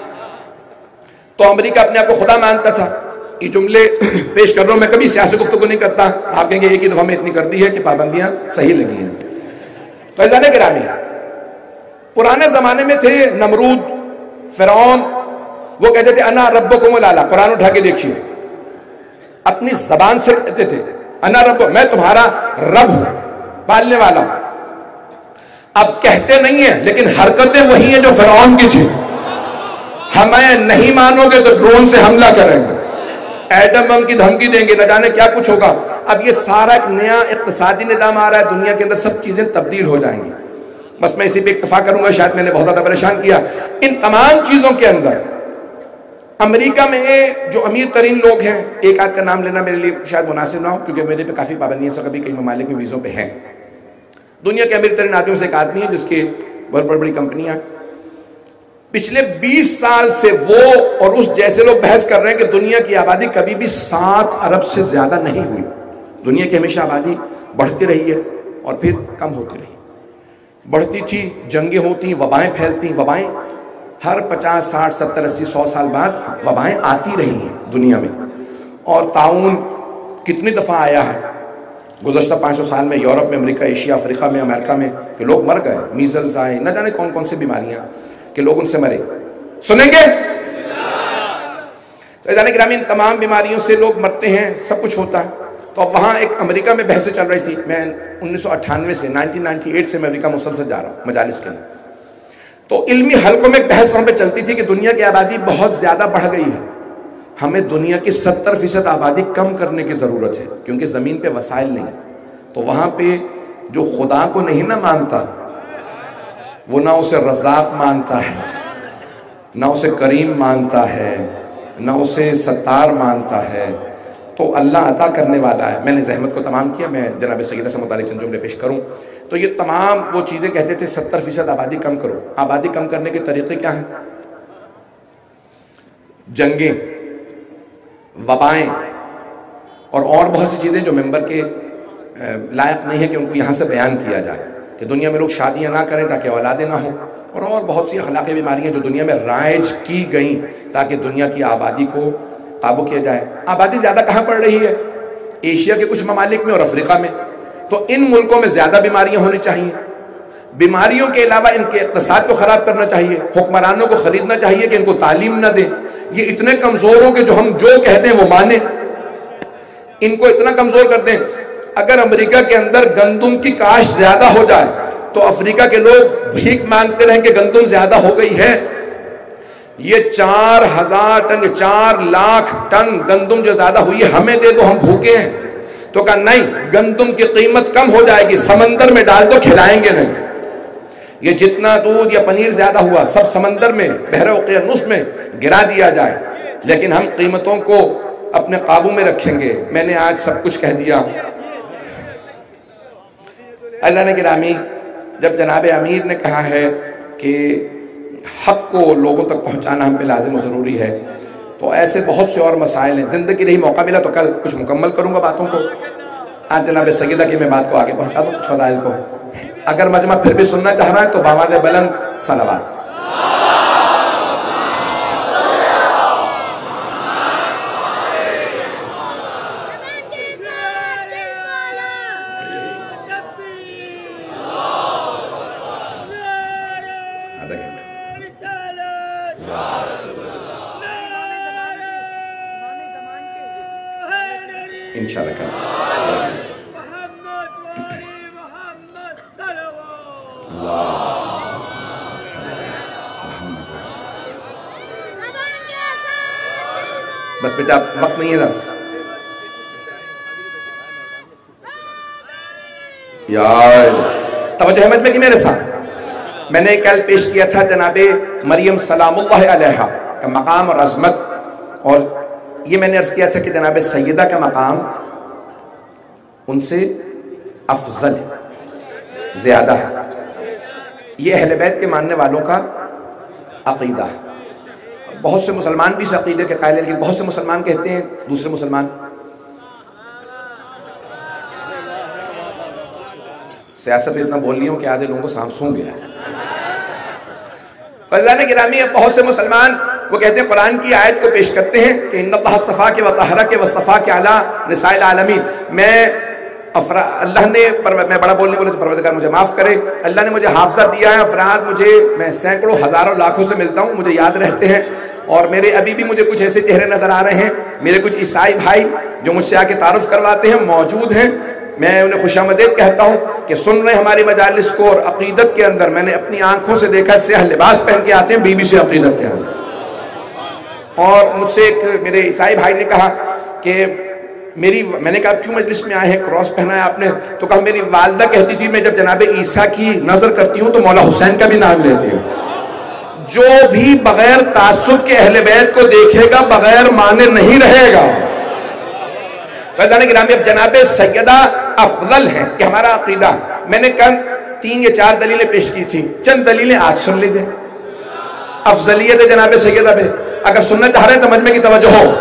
تو امریکہ اپنے آپ کو خدا مانتا تھا۔ یہ جملے پیش کر رہا ہوں، میں کبھی سیاسی گفتگو نہیں کرتا، آپ کہیں گے ایک ہی دفعہ میں اتنی کر دی ہے کہ پابندیاں صحیح لگی ہیں۔ تو عزیزان گرامی، پرانے زمانے میں تھے نمرود، فرعون، وہ کہتے تھے انا ربکم الاعلی، قرآن اٹھا کے دیکھیے، اپنی زبان سے کہتے تھے انا رب، میں تمہارا رب ہوں، پالنے والا ہوں۔ اب کہتے نہیں ہیں لیکن حرکتیں وہی ہیں جو فرعون کی تھی۔ ہمیں نہیں مانو گے تو ڈرون سے حملہ کریں گے، ایٹم بم کی دھمکی دیں گے، نہ جانے کیا کچھ ہوگا۔ اب یہ سارا ایک نیا اقتصادی نظام آ رہا ہے، دنیا کے اندر سب چیزیں تبدیل ہو جائیں گی۔ بس میں اسی پہ اکتفا کروں گا، شاید میں نے بہت زیادہ پریشان کیا۔ ان تمام چیزوں کے اندر امریکہ میں جو امیر ترین لوگ ہیں، ایک آدھ کا نام لینا میرے لیے شاید مناسب نہ ہو کیونکہ میرے پہ کافی پابندیاں سب کبھی کئی ممالک میں ویزوں پہ ہیں۔ دنیا کے امیر ترین آدمیوں سے ایک آدمی ہے جس کی بہت بڑی کمپنیاں، پچھلے 20 سال سے وہ اور اس جیسے لوگ بحث کر رہے ہیں کہ دنیا کی آبادی کبھی بھی 7 ارب سے زیادہ نہیں ہوئی۔ دنیا کی ہمیشہ آبادی بڑھتی رہی ہے اور پھر کم ہوتی رہی، بڑھتی تھی، جنگیں ہوتی، وبائیں پھیلتی، وبائیں ہر 50 60 70 80 100 سال بعد وبائیں آتی رہی ہیں دنیا میں، اور طاعون کتنی دفعہ آیا ہے گزشتہ 500 سال میں، یورپ میں، امریکہ، ایشیا، افریقہ میں، امریکہ میں، کہ لوگ مر گئے، میزلز آئے، نہ جانے کون کون سی بیماریاں کہ لوگ ان سے مرے۔ سنیں گے؟ تو عزیزان گرامی، ان تمام بیماریوں سے لوگ مرتے ہیں، سب کچھ ہوتا ہے۔ تو اب وہاں ایک امریکہ میں بحثیں چل رہی تھی، میں 1998 سے 1998 سے میں امریکہ مسلسل جا رہا ہوں مجالس کے لیے، تو علمی حلقوں میں بحث وہاں پہ چلتی تھی کہ دنیا کی آبادی بہت زیادہ بڑھ گئی ہے، ہمیں دنیا کی 70% آبادی کم کرنے کی ضرورت ہے کیونکہ زمین پہ وسائل نہیں۔ تو وہاں پہ جو خدا کو نہیں نہ مانتا، وہ نہ اسے رزاق مانتا ہے، نہ اسے کریم مانتا ہے، نہ اسے ستار مانتا ہے، تو اللہ عطا کرنے والا ہے۔ میں نے زحمت کو تمام کیا، میں جناب سیدہ سے متعلق چند جملے پیش کروں تو یہ تمام وہ چیزیں کہتے تھے 70% آبادی کم کرو۔ آبادی کم کرنے کے طریقے کیا ہیں؟ جنگیں، وبائیں اور بہت سی چیزیں جو ممبر کے لائق نہیں ہے کہ ان کو یہاں سے بیان کیا جائے، کہ دنیا میں لوگ شادیاں نہ کریں تاکہ اولادیں نہ ہوں، اور بہت سی اخلاقی بیماریاں جو دنیا میں رائج کی گئیں تاکہ دنیا کی آبادی کو قابو کیا جائے۔ آبادی زیادہ کہاں پڑ رہی ہے؟ ایشیا کے کچھ ممالک میں اور افریقہ میں، تو ان ملکوں میں زیادہ بیماریاں ہونی چاہیے۔ بیماریوں کے علاوہ ان کے اقتصاد کو خراب کرنا چاہیے، حکمرانوں کو خریدنا چاہیے کہ ان کو تعلیم نہ دیں، یہ اتنے کمزور ہوں کہ جو ہم جو کہتے ہیں وہ مانیں، ان کو اتنا کمزور کر دیں۔ اگر امریکہ کے اندر گندم کی کاشت زیادہ ہو جائے تو افریقہ کے لوگ بھیک مانگتے رہیں کہ گندم زیادہ ہو گئی ہے۔ یہ 4000 ٹن 4 لاکھ ٹن گندم جو زیادہ ہوئی ہے ہمیں دے دو، ہم بھوکے ہیں۔ تو کہا نہیں، گندم کی قیمت کم ہو جائے گی، سمندر میں ڈال دو، کھلائیں گے نہیں۔ یہ جتنا دودھ یا پنیر زیادہ ہوا سب سمندر میں، بحر اوقیانوس میں گرا دیا جائے، لیکن ہم قیمتوں کو اپنے قابو میں رکھیں گے۔ میں نے آج سب کچھ کہہ دیا۔ عزیزان گرامی، جب جناب امیر نے کہا ہے کہ حق کو لوگوں تک پہنچانا ہم پہ لازم و ضروری ہے، تو ایسے بہت سے اور مسائل ہیں۔ زندگی نہیں موقع ملا تو کل کچھ مکمل کروں گا باتوں کو۔ آج جناب سیدہ کی میں بات کو آگے پہنچا دوں، کچھ فضائل کو۔ اگر مجمع پھر بھی سننا چاہ رہا ہے تو بآواز بلند صلوات۔ انشاءاللہ کل بس بیٹا وقت نہیں ہے ذرا یار توجہ احمد میں کہ میرے ساتھ میں نے کل پیش کیا تھا جناب مریم سلام اللہ علیہا کا مقام اور عظمت، اور یہ میں نے عرض کیا تھا کہ جناب سیدہ کا مقام ان سے افضل ہے، زیادہ ہے۔ یہ اہل بیت کے ماننے والوں کا عقیدہ ہے۔ بہت سے مسلمان بھی اس عقیدے کے قائل ہیں، لیکن بہت سے مسلمان کہتے ہیں، دوسرے مسلمان سیاست میں اتنا بول رہی ہوں کہ آدھے لوگوں کو سانپ سونگ گیا ہے۔ فضلان گرامی، بہت سے مسلمان وہ کہتے ہیں، قرآن کی آیت کو پیش کرتے ہیں کہ ان اللہ صفا کے وطہرہ کے وصفا کے علی نساء العالمین، میں اللہ نے میں بڑا بولنے والے پروردگار مجھے معاف کرے، اللہ نے مجھے حافظہ دیا ہے، افراد میں سینکڑوں ہزاروں لاکھوں سے ملتا ہوں، مجھے یاد رہتے ہیں، اور میرے ابھی بھی مجھے کچھ ایسے چہرے نظر آ رہے ہیں، میرے کچھ عیسائی بھائی جو مجھ سے آ کے تعارف کرواتے ہیں موجود ہیں، میں انہیں خوش آمدید کہتا ہوں کہ سن رہے ہماری مجالس کو، اور عقیدت کے اندر میں نے اپنی آنکھوں سے دیکھا سیاہ لباس پہن کے آتے ہیں بی بی سے عقیدت کے اندر. اور مجھ سے ایک میرے عیسائی بھائی نے کہا کہ میں نے کہا کیوں مجلس میں آئے ہیں، کراس پہنا ہے آپ نے؟ تو کہا میری والدہ کہتی تھی میں جب جناب عیسیٰ کی نظر کرتی ہوں تو مولا حسین کا بھی نام لیتی ہوں. جو بھی بغیر تعصب کے اہل بیت کو دیکھے گا بغیر مانے نہیں رہے گا. فیضان گرامی، اب جناب سیدہ افضل ہیں کہ ہمارا عقیدہ، میں نے کل 3 یا 4 دلیلیں پیش کی تھی، چند دلیلیں آج سن لیجئے. افضلیت جناب سیدہ پہ اگر سننا چاہ رہے ہیں تو مجمع کی توجہ ہو.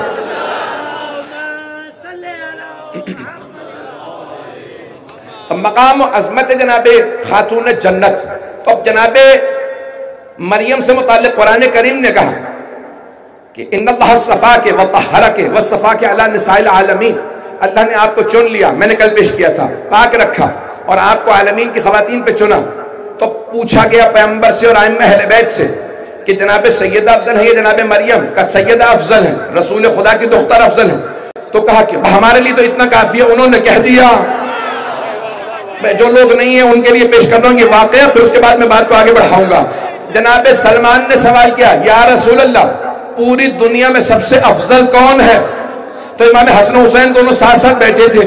مقام و عظمت جناب خاتون جنت. تو اب جناب مریم سے متعلق قرآن کریم نے کہا کہ ان اللہ صفاک وطہرک وصفاک علی نساء العالمین، اللہ نے آپ کو چن لیا، میں نے کل پیش کیا تھا، پاک رکھا اور آپ کو عالمین کی خواتین پہ چنا. تو پوچھا گیا پیغمبر سے اور ائمہ اہل بیت سے کہ جناب سیدہ افضل ہے یا جناب مریم؟ کا سیدہ افضل ہے، رسول خدا کی دختر افضل ہے. تو کہا کہ ہمارے لیے تو اتنا کافی ہے، انہوں نے کہہ دیا. میں جو لوگ نہیں ہیں ان کے لیے پیش کر رہا ہوں یہ واقعہ، پھر اس کے بعد میں بات کو آگے بڑھاؤں گا. جناب سلمان نے سوال کیا، یا رسول اللہ پوری دنیا میں سب سے افضل کون ہے؟ تو امام حسن حسین دونوں ساتھ ساتھ بیٹھے تھے.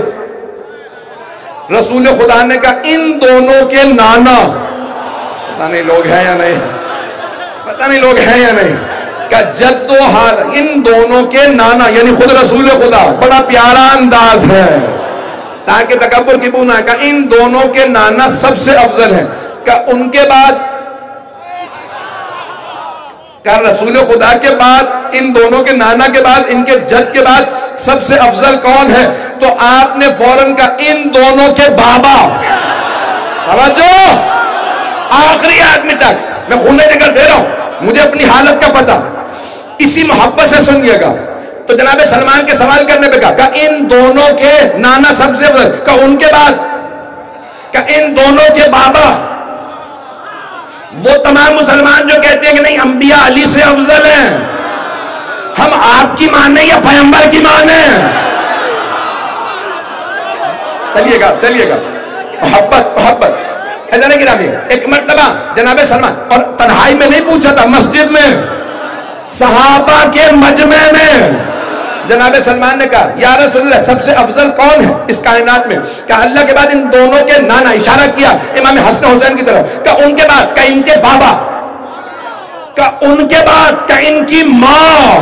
رسول خدا نے کہا ان دونوں کے نانا، پتہ نہیں لوگ ہیں یا نہیں، پتہ نہیں لوگ ہیں یا نہیں، کہ جد و حال ان دونوں کے نانا، یعنی خود رسول خدا. بڑا پیارا انداز ہے تاکہ تکبر کی بو نہ، کہ ان دونوں کے نانا سب سے افضل ہیں. کہ ان کے بعد، کہ رسول خدا کے بعد، ان دونوں کے نانا کے بعد، ان کے جد کے بعد سب سے افضل کون ہے؟ تو آپ نے فوراً کہا ان دونوں کے بابا. توجہ، آخری آدمی تک میں خون جگر دے رہا ہوں، مجھے اپنی حالت کا پتہ، اسی محبت سے سنیے گا. تو جناب سلمان کے سوال کرنے پہ کہا کہ ان دونوں کے نانا سب سے افضل، کہ ان کے بعد، کہ ان دونوں کے بابا. وہ تمام مسلمان جو کہتے ہیں کہ نہیں انبیاء علی سے افضل ہیں، ہم آپ کی مانیں یا پیغمبر کی مانیں؟ چلیے گا محبت محبت. ایسا نہیں گرامی، ایک مرتبہ جناب سلمان، اور تنہائی میں نہیں پوچھا تھا، مسجد میں صحابہ کے مجمع میں جناب سلمان نے کہا یا رسول اللہ سب سے افضل کون ہے اس کائنات میں؟ کہ اللہ کے بعد ان دونوں کے نانا، اشارہ کیا امام حسن حسین کی طرف، کہ ان کے بعد، کہ ان کے بابا، کہ ان کے بعد، کہ ان کی ماں،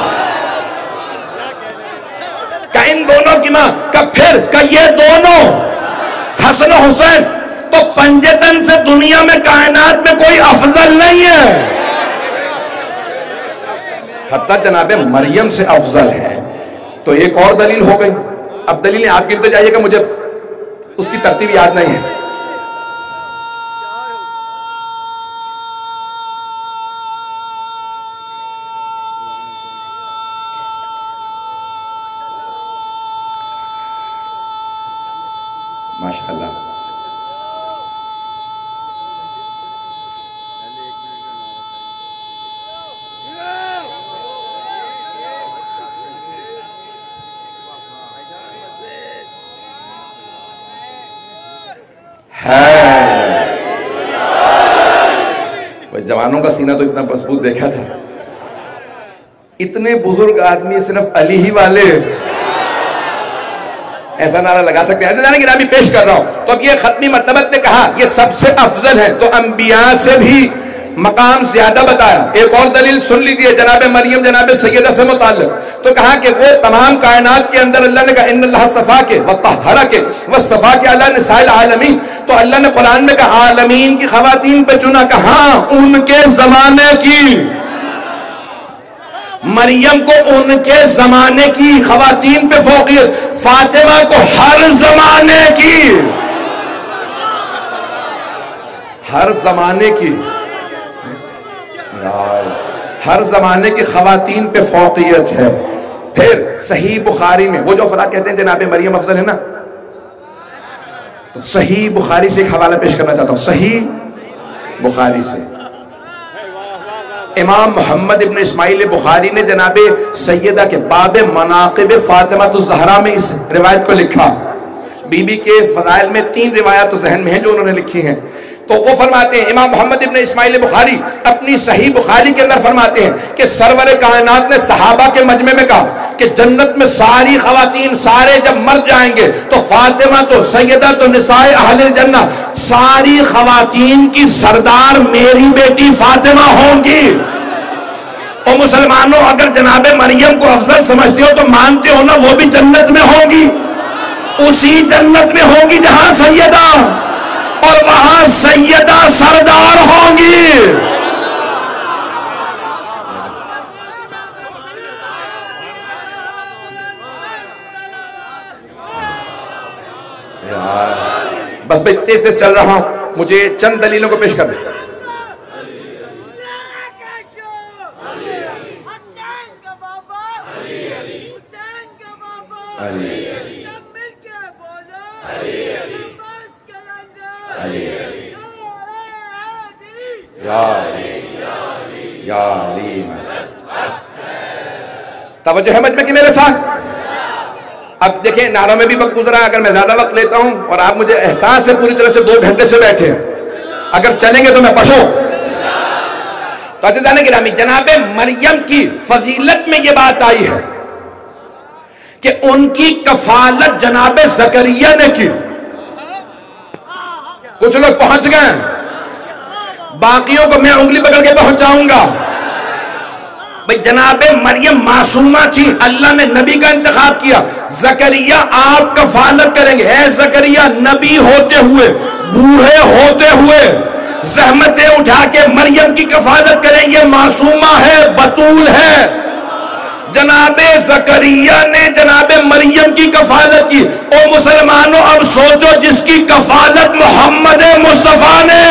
کہ ان دونوں کی ماں، کہ پھر کہ یہ دونوں حسن و حسین. تو پنجتن سے دنیا میں کائنات میں کوئی افضل نہیں ہے، حتیٰ جناب مریم سے افضل ہے. تو ایک اور دلیل ہو گئی. اب دلیلیں آپ گنتے جائیے گا، مجھے اس کی ترتیب یاد نہیں ہے. ماشاءاللہ. جوانوں کا سینہ تو اتنا مضبوط دیکھا تھا. اتنے بزرگ آدمی صرف علی ہی والے ایسا نعرہ لگا سکتے ہیں. ایسے جانے گرامی پیش کر رہا ہوں. تو اب یہ ختمی مرتبت نے کہا یہ سب سے افضل ہے، تو انبیاء سے بھی مقام زیادہ بتایا. ایک اور دلیل سن لیجیے جناب مریم جناب سیدہ سے متعلق. تو کہا کہ وہ تمام کائنات کے اندر اللہ نے کہا ان اللہ صفاک وطہرک وصفاک علی نساء العالمین. تو اللہ نے قرآن میں کہا عالمین کی خواتین پہ چنا، کہا ان کے زمانے کی، مریم کو ان کے زمانے کی خواتین پہ فوقیت، فاطمہ کو ہر زمانے کی، ہر زمانے کی، ہر زمانے کی خواتین پہ فوقیت ہے. پھر صحیح بخاری میں وہ جو افراد کہتے ہیں جناب مریم افضل ہے نا، تو صحیح بخاری سے ایک حوالہ پیش کرنا چاہتا ہوں، صحیح بخاری سے امام محمد ابن اسماعیل بخاری نے جناب سیدہ کے باب مناقب فاطمہ الزہرا میں اس روایت کو لکھا. بی بی کے فضائل میں 3 روایات تو ذہن میں ہیں جو انہوں نے لکھی ہیں. تو وہ فرماتے ہیں امام محمد ابن اسماعیل بخاری اپنی صحیح بخاری کے اندر فرماتے ہیں کہ سرور کائنات نے صحابہ کے مجمع میں کہا کہ جنت میں ساری خواتین سارے جب مر جائیں گے تو فاطمہ تو سیدہ تو نساء اہل الجنہ ساری خواتین کی سردار میری بیٹی فاطمہ ہوں گی. اور مسلمانوں اگر جناب مریم کو افضل سمجھتے ہو تو مانتے ہو نا وہ بھی جنت میں ہوں گی، اسی جنت میں ہوں گی جہاں سیدہ، اور وہاں سیدہ سردار ہوں گی. بس میں تیز سے چل رہا ہوں، مجھے چند دلیلوں کو پیش کر دیں. توجہ ہے مجمع کی میرے ساتھ. اب دیکھیں نعروں میں بھی وقت گزرا ہے، اگر میں زیادہ وقت لیتا ہوں اور آپ مجھے احساس سے پوری طرح سے 2 گھنٹے سے بیٹھے ہیں، اگر چلیں گے تو میں پڑھوں. تو عزیزان گرامی جناب مریم کی فضیلت میں یہ بات آئی ہے کہ ان کی کفالت جناب زکریا نے کی. کچھ لوگ پہنچ گئے، باقیوں کو میں انگلی پکڑ کے پہنچاؤں گا. بھئی جناب مریم معصومہ تھی، اللہ نے نبی کا انتخاب کیا. زکریا آپ کفالت کریں گے. اے زکریا نبی ہوتے ہوئے، بوڑھے ہوتے ہوئے زحمتیں اٹھا کے مریم کی کفالت کریں. یہ معصومہ ہے، بطول ہے. جناب زکریا نے جناب مریم کی کفالت کی. او مسلمانوں اب سوچو جس کی کفالت محمد مصطفیٰ نے،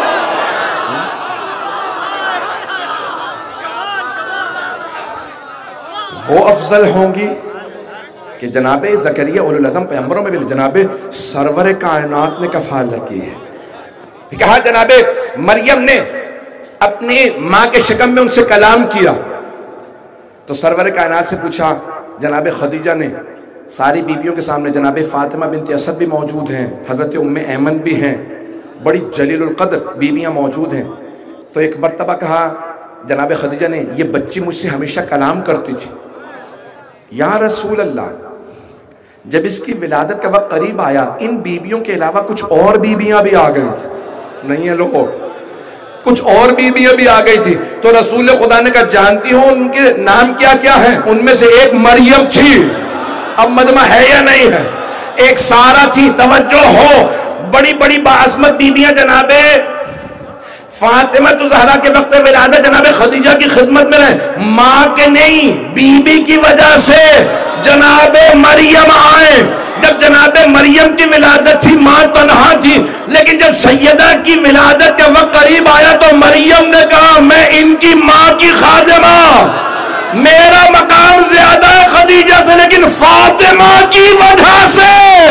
وہ افضل ہوں گی کہ جناب زکریا اولو العزم پیغمبروں میں بھی جناب سرور کائنات نے کفالت کی ہے. کہا جناب مریم نے اپنی ماں کے شکم میں ان سے کلام کیا تو سرور کائنات سے پوچھا. جناب خدیجہ نے ساری بیویوں کے سامنے، جناب فاطمہ بنت اسد بھی موجود ہیں، حضرت ام ایمن بھی ہیں، بڑی جلیل القدر بیویاں موجود ہیں. تو ایک مرتبہ کہا جناب خدیجہ نے، یہ بچی مجھ سے ہمیشہ کلام کرتی تھی. یا رسول اللہ جب اس کی ولادت کا وقت قریب آیا ان بیویوں کے علاوہ کچھ اور بیویاں بھی آ گئی تھی. نہیں ہے لوگوں، کچھ اور بیویاں بھی آ گئی تھی. تو رسول خدا نے کہا جانتی ہوں ان کے نام کیا کیا ہیں؟ ان میں سے ایک مریم تھی، اب مجمع ہے یا نہیں ہے، ایک سارہ تھی. توجہ ہو، بڑی بڑی باعظمت بیویاں جناب فاطمہ الزہرا کے وقت ولادت جناب خدیجہ کی خدمت میں رہے. ماں کے نہیں، بی بی کی وجہ سے جناب مریم آئے. جب جناب مریم کی ولادت تھی ماں تنہا تھی، لیکن جب سیدہ کی ولادت کا وقت قریب آیا تو مریم نے کہا میں ان کی ماں کی خادمہ، میرا مقام زیادہ ہے خدیجہ سے لیکن فاطمہ کی وجہ سے.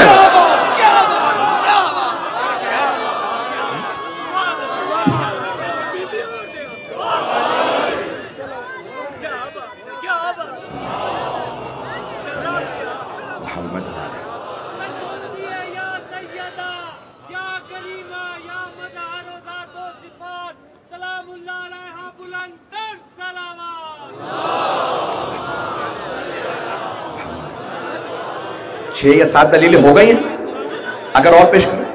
چھ یا 7 دلیلیں ہو گئی ہیں، اگر اور پیش کروں.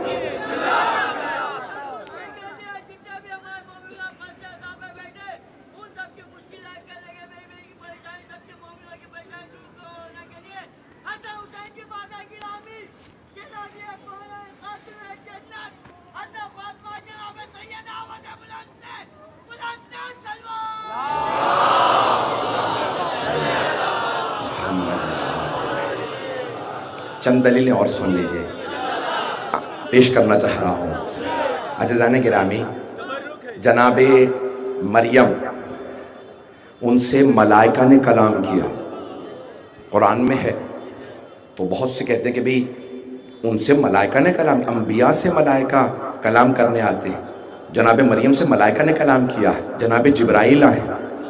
چند دلیلیں اور سن لیجئے، پیش کرنا چاہ رہا ہوں. عزیزان گرامی جناب مریم ان سے ملائکہ نے کلام کیا، قرآن میں ہے. تو بہت سے کہتے ہیں کہ بھی ان سے ملائکہ نے کلام، انبیاء سے ملائکہ کلام کرنے آتے ہیں. جناب مریم سے ملائکہ نے کلام کیا، جناب جبرائیل آئے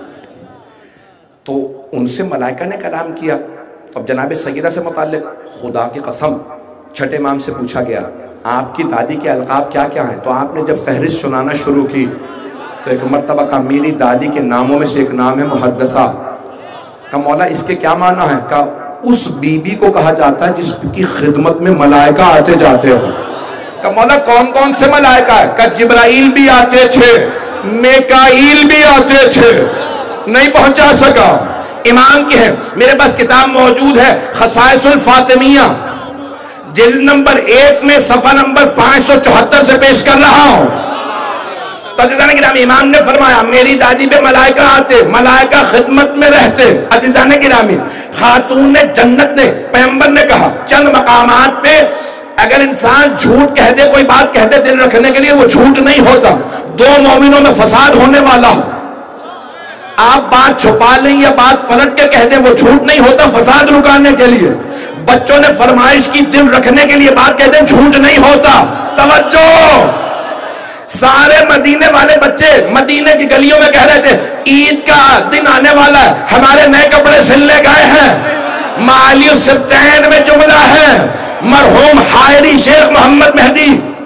تو ان سے ملائکہ نے کلام کیا. تو اب جناب سیدہ سے متعلق خدا کی قسم چھٹے امام سے پوچھا گیا آپ کی دادی کے القاب کیا کیا ہیں؟ تو آپ نے جب فہرست سنانا شروع کی تو ایک مرتبہ کہا میری دادی کے ناموں میں سے ایک نام ہے محدثہ. کہا مولا اس کے کیا معنی ہے؟ کہا اس بی بی کو کہا جاتا ہے جس کی خدمت میں ملائکہ آتے جاتے ہوں. کہا مولا کون کون سے ملائکہ ہے؟ کہا جبرائیل بھی آتے تھے، میکائیل بھی آتے تھے. نہیں پہنچا سکا. امام کی ہے، میرے پاس کتاب موجود ہے خصائص الفاطمیہ، جلد نمبر 1 میں صفحہ نمبر 574 سے پیش کر رہا ہوں. تو عزیزان گرامی امام نے فرمایا میری دادی پہ ملائکہ آتے، ملائکہ خدمت میں رہتے. عزیزان گرامی خاتون جنت نے، پیغمبر نے کہا چند مقامات پہ اگر انسان جھوٹ کہہ دے، کوئی بات کہہ دے دل رکھنے کے لیے، وہ جھوٹ نہیں ہوتا. 2 مومنوں میں فساد ہونے والا ہو، آپ بات چھپا لیں یا بات پلٹ کے کہہ دیں، وہ جھوٹ نہیں ہوتا فساد رکانے کے لیے. بچوں نے فرمائش کی دل رکھنے کے لیے بات کہہ دیں، جھوٹ نہیں ہوتا. توجہ، سارے مدینے والے بچے مدینے کی گلیوں میں کہہ رہے تھے عید کا دن آنے والا ہے، ہمارے نئے کپڑے سلنے گئے ہیں. معالی السبتین میں جملہ ہے، مرحوم حائری شیخ محمد مہدی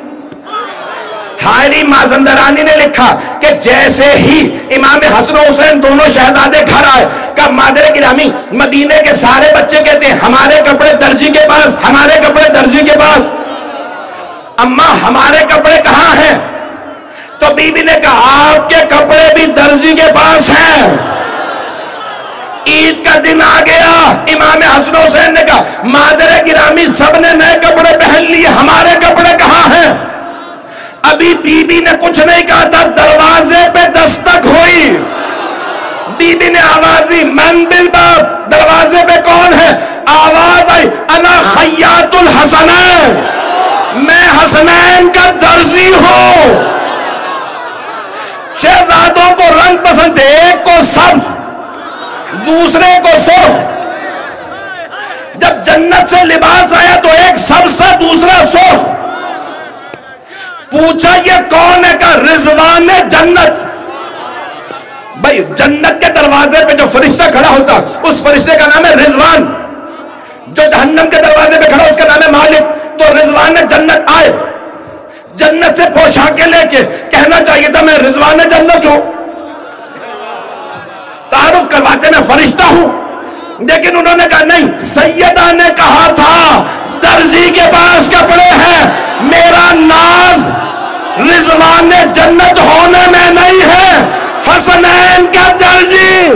حائری مازندرانی نے لکھا کہ جیسے ہی امام حسن و حسین دونوں شہزادے گھر آئے، کہ مادر گرامی مدینے کے سارے بچے کہتے ہیں ہمارے کپڑے درجی کے پاس، ہمارے کپڑے درجی کے پاس. اماں ہمارے کپڑے کہاں ہیں؟ تو بی بی نے کہا آپ کے کپڑے بھی درزی کے پاس ہیں. عید کا دن آ گیا، امام حسن حسین نے کہا مادر گرامی سب نے نئے کپڑے پہن لیے، ہمارے کپڑے کہاں ہیں؟ ابھی بی بی نے کچھ نہیں کہا تھا، دروازے پہ دستک ہوئی. بی بی نے آواز دی من بالباب، دروازے پہ کون ہے؟ آواز آئی انا خیاط الحسنین، میں حسنین کا درزی ہوں. شہزادوں کو رنگ پسند تھے، ایک کو سبز دوسرے کو سرخ. جب جنت سے لباس آیا تو ایک سبز سا دوسرا سرخ. پوچھا یہ کون ہے؟ کہ رضوان جنت. بھائی جنت کے دروازے پہ جو فرشتہ کھڑا ہوتا اس فرشتے کا نام ہے رضوان، جو جہنم کے دروازے پہ کھڑا اس کا نام ہے مالک. تو رضوان جنت آئے، جنت سے پوشاکیں لے کے کہنا چاہیے تھا میں رضوان جنت ہوں، تعارف کرواتے میں فرشتہ ہوں، لیکن انہوں نے کہا نہیں، سیدہ نے کہا تھا درزی کے پاس کپڑے ہیں، میرا ناز رضوان جنت ہونے میں نہیں ہے، حسنین کا درزی.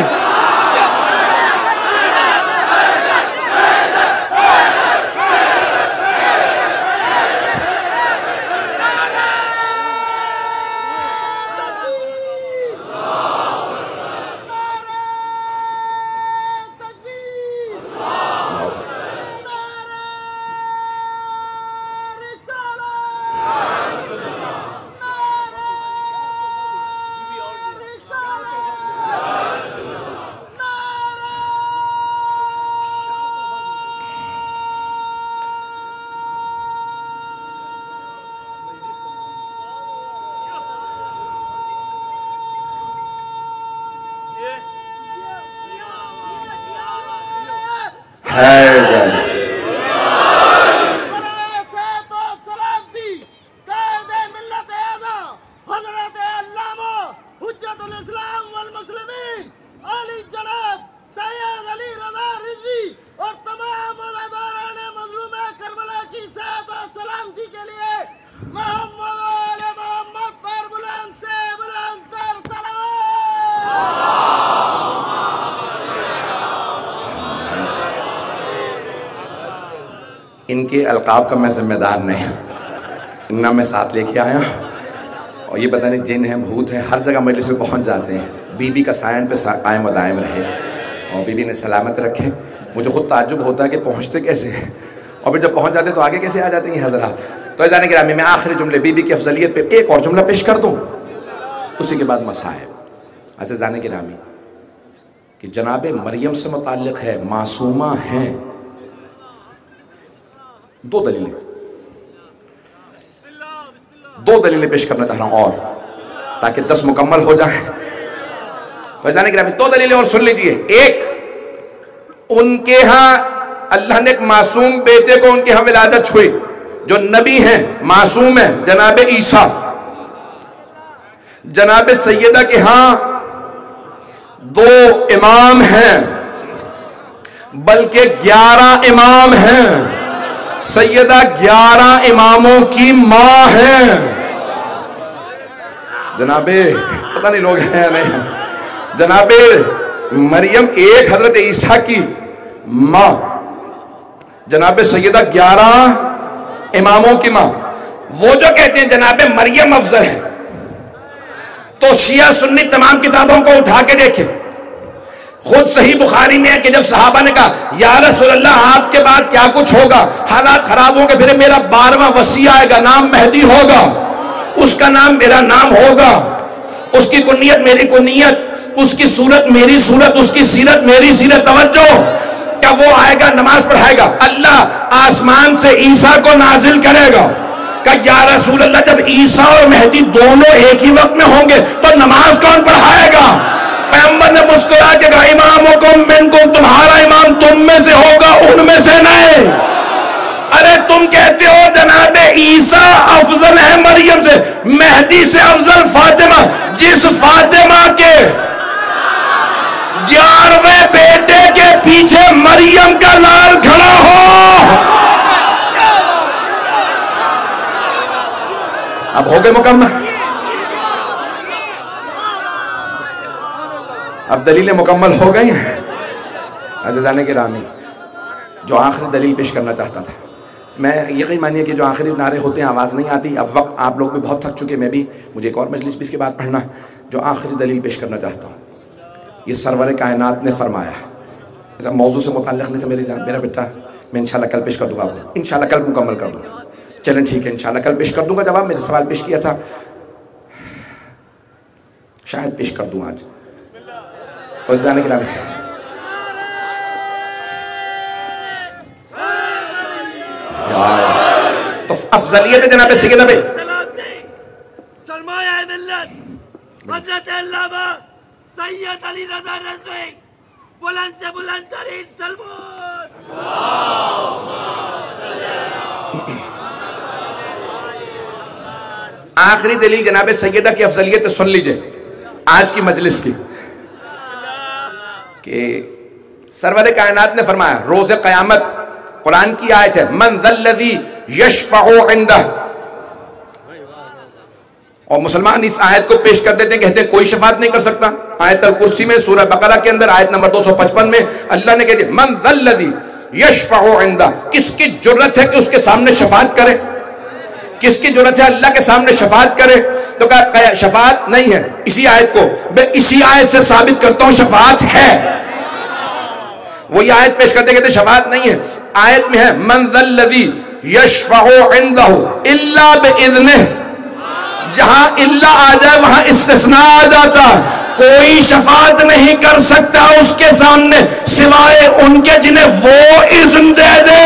ان کے القاب کا میں ذمہ دار نہیں، ان میں ساتھ لے کے آیا اور یہ پتہ نہیں جن ہیں بھوت ہیں، ہر جگہ مجلس میں پہنچ جاتے ہیں. بی بی کا سائن پہ قائم و دائم رہے اور بی بی نے سلامت رکھے. مجھے خود تعجب ہوتا ہے کہ پہنچتے کیسے ہیں اور پھر جب پہنچ جاتے تو آگے کیسے آ جاتے ہیں حضرات. تو جانے گرامی میں آخری جملے بی بی کی افضلیت پہ ایک اور جملہ پیش کر دوں، اسی کے بعد مسائب. اچھا جانے گرامی کہ جناب مریم سے متعلق ہے، معصومہ ہیں. 2 دلیلیں. دو دلیلیں پیش کرنا چاہ رہا ہوں اور تاکہ 10 مکمل ہو جائیں. فیضان گرامی دو دلیلیں اور سن لیجئے. ایک، ان کے ہاں اللہ نے ایک معصوم بیٹے کو ان کے ہاں ولادت ہوئی جو نبی ہیں، معصوم ہیں، جناب عیسیٰ. جناب سیدہ کے ہاں 2 امام ہیں بلکہ 11 امام ہیں. سیدہ 11 اماموں کی ماں ہیں. جناب پتہ نہیں لوگ ہیں یا نہیں. جناب مریم ایک حضرت عیسیٰ کی ماں، جناب سیدہ 11 اماموں کی ماں. وہ جو کہتے ہیں جناب مریم افضل ہے، تو شیعہ سنی تمام کتابوں کو اٹھا کے دیکھیں. خود صحیح بخاری میں ہے کہ جب صحابہ نے کہا یا رسول اللہ آپ کے بعد کیا کچھ ہوگا، حالات خراب ہوں گے، پھر میرا 12واں وصی آئے گا، نام مہدی ہوگا، اس کا نام میرا نام ہوگا، اس کی کنیت میری کنیت، اس کی صورت میری صورت، اس کی سیرت میری سیرت. توجہ کہ وہ آئے گا نماز پڑھائے گا، اللہ آسمان سے عیسیٰ کو نازل کرے گا. کہ یا رسول اللہ جب عیسیٰ اور مہدی دونوں ایک ہی وقت میں ہوں گے تو نماز کون پڑھائے گا؟ پیغمبر نے مسکرا کے کہا امامکم منکم، تمہارا امام تم میں سے ہوگا، ان میں سے نہیں. ارے تم کہتے ہو جناب عیسیٰ افضل ہے مریم سے، مہدی سے افضل فاطمہ. جس فاطمہ کے 11ویں بیٹے کے پیچھے مریم کا لال کھڑا ہو. اب ہو گئے مکمل. اب دلیلیں مکمل ہو گئی ہیں. عزیزان گرامی، جو آخری دلیل پیش کرنا چاہتا تھا، میں یقین مانیے کہ جو آخری نعرے ہوتے ہیں آواز نہیں آتی. اب وقت آپ لوگ بھی بہت تھک چکے، میں بھی، مجھے ایک اور مجلس بھی اس کے بعد پڑھنا. جو آخری دلیل پیش کرنا چاہتا ہوں، یہ سرور کائنات نے فرمایا ہے. موضوع سے متعلق نہیں تھا میری جان، میرا بیٹا، میں انشاءاللہ کل پیش کر دوں گا آپ کو، انشاءاللہ کل مکمل کر دوں گا. چلیں ٹھیک ہے، انشاءاللہ کل پیش کر دوں گا. جواب میرے سوال پیش کیا تھا شاید پیش کر دوں آج. اور جانے کے نام تو افضلیت جناب سیدہ بے سرمایہ ملت حضرت علامہ سید علی رضا رضوی، بلند سے بلند ترین سلمان. آخری دلیل جناب سیدہ کی افضلیت سن لیجئے آج کی مجلس کی، کہ سرور کائنات نے فرمایا روز قیامت، قرآن کی آیت ہے، من ذا الذی یشفع عندہ. اور مسلمان اس آیت کو پیش کر دیتے ہیں، کہتے ہیں کوئی شفاعت نہیں کر سکتا. آیت الکرسی میں سورہ بقرہ کے اندر آیت نمبر 255 میں اللہ نے کہتے ہیں من ذا الذی یشفع عندہ. کس کی جرت ہے کہ اس کے سامنے شفاعت کرے؟ کس کی جرت ہے اللہ کے سامنے شفاعت کرے؟ تو کہا شفاعت نہیں ہے. اسی آیت کو میں اسی آیت سے ثابت کرتا ہوں شفاعت ہے. وہی آیت پیش کرتے کہتے شفاعت نہیں ہے. آیت میں ہے من ذا الذی یشفع عندہ الا باذنہ. جہاں الا آ جائے وہاں استثناء آ جاتا. کوئی شفاعت نہیں کر سکتا اس کے سامنے سوائے ان کے جنہیں وہ اذن دے دے.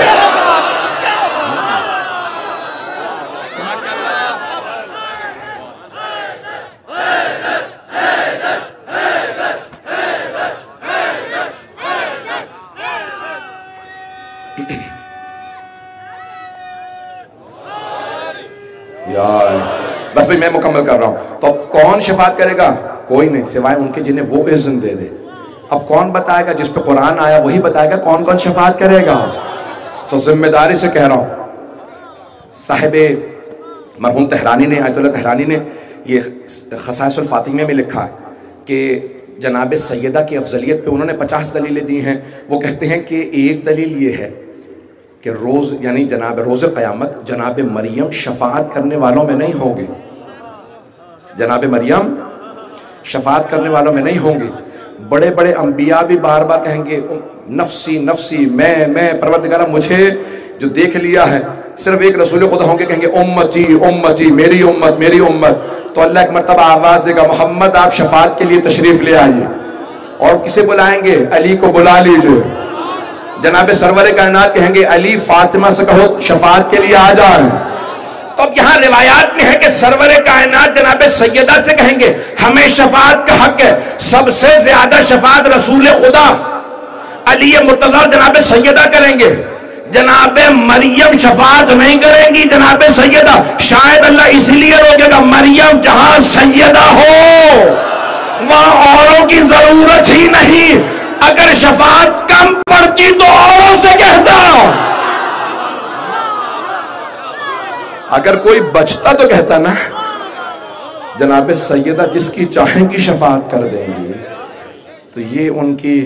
بس بھئی میں مکمل کر رہا ہوں. تو کون شفاعت کرے گا؟ کوئی نہیں سوائے ان کے جنہیں وہ اذن دے دے. اب کون بتائے گا؟ جس پہ قرآن آیا وہی بتائے گا کون کون شفاعت کرے گا. تو ذمہ داری سے کہہ رہا ہوں، صاحب مرحوم تہرانی نے، آیت اللہ تہرانی نے یہ خصائص الفاطمیہ میں لکھا ہے کہ جناب سیدہ کی افضلیت پہ انہوں نے 50 دلیلیں دی ہیں. وہ کہتے ہیں کہ ایک دلیل یہ ہے کہ روز یعنی جناب روز قیامت جناب مریم شفاعت کرنے والوں میں نہیں ہوں گے. جناب مریم شفاعت کرنے والوں میں نہیں ہوں گے. بڑے بڑے انبیاء بھی بار بار کہیں گے نفسی نفسی، میں پروردگارہ مجھے جو دیکھ لیا ہے. صرف ایک رسول خدا ہوں گے کہیں گے امتی امتی، میری امت میری امت. تو اللہ ایک مرتبہ آواز دے گا محمد آپ شفاعت کے لیے تشریف لے آئیے. اور کسے بلائیں گے؟ علی کو بلا لیجئے. جناب سرور کائنات کہیں گے علی فاطمہ سے کہو شفاعت کے لیے آ جائیں. تو اب یہاں روایات میں ہے کہ سرور کائنات جناب سیدہ سے کہیں گے ہمیں شفاعت کا حق ہے. سب سے زیادہ شفاعت رسول خدا علی مرتضی جناب سیدہ کریں گے. جناب مریم شفاعت نہیں کریں گی جناب سیدہ. شاید اللہ اس لیے روکے گا مریم جہاں سیدہ ہو وہاں اوروں کی ضرورت ہی نہیں. اگر شفاعت کم پڑتی تو اوروں سے کہتا. اگر کوئی بچتا تو کہتا نا جناب سیدہ جس کی چاہیں کی شفاعت کر دیں گی. تو یہ ان کی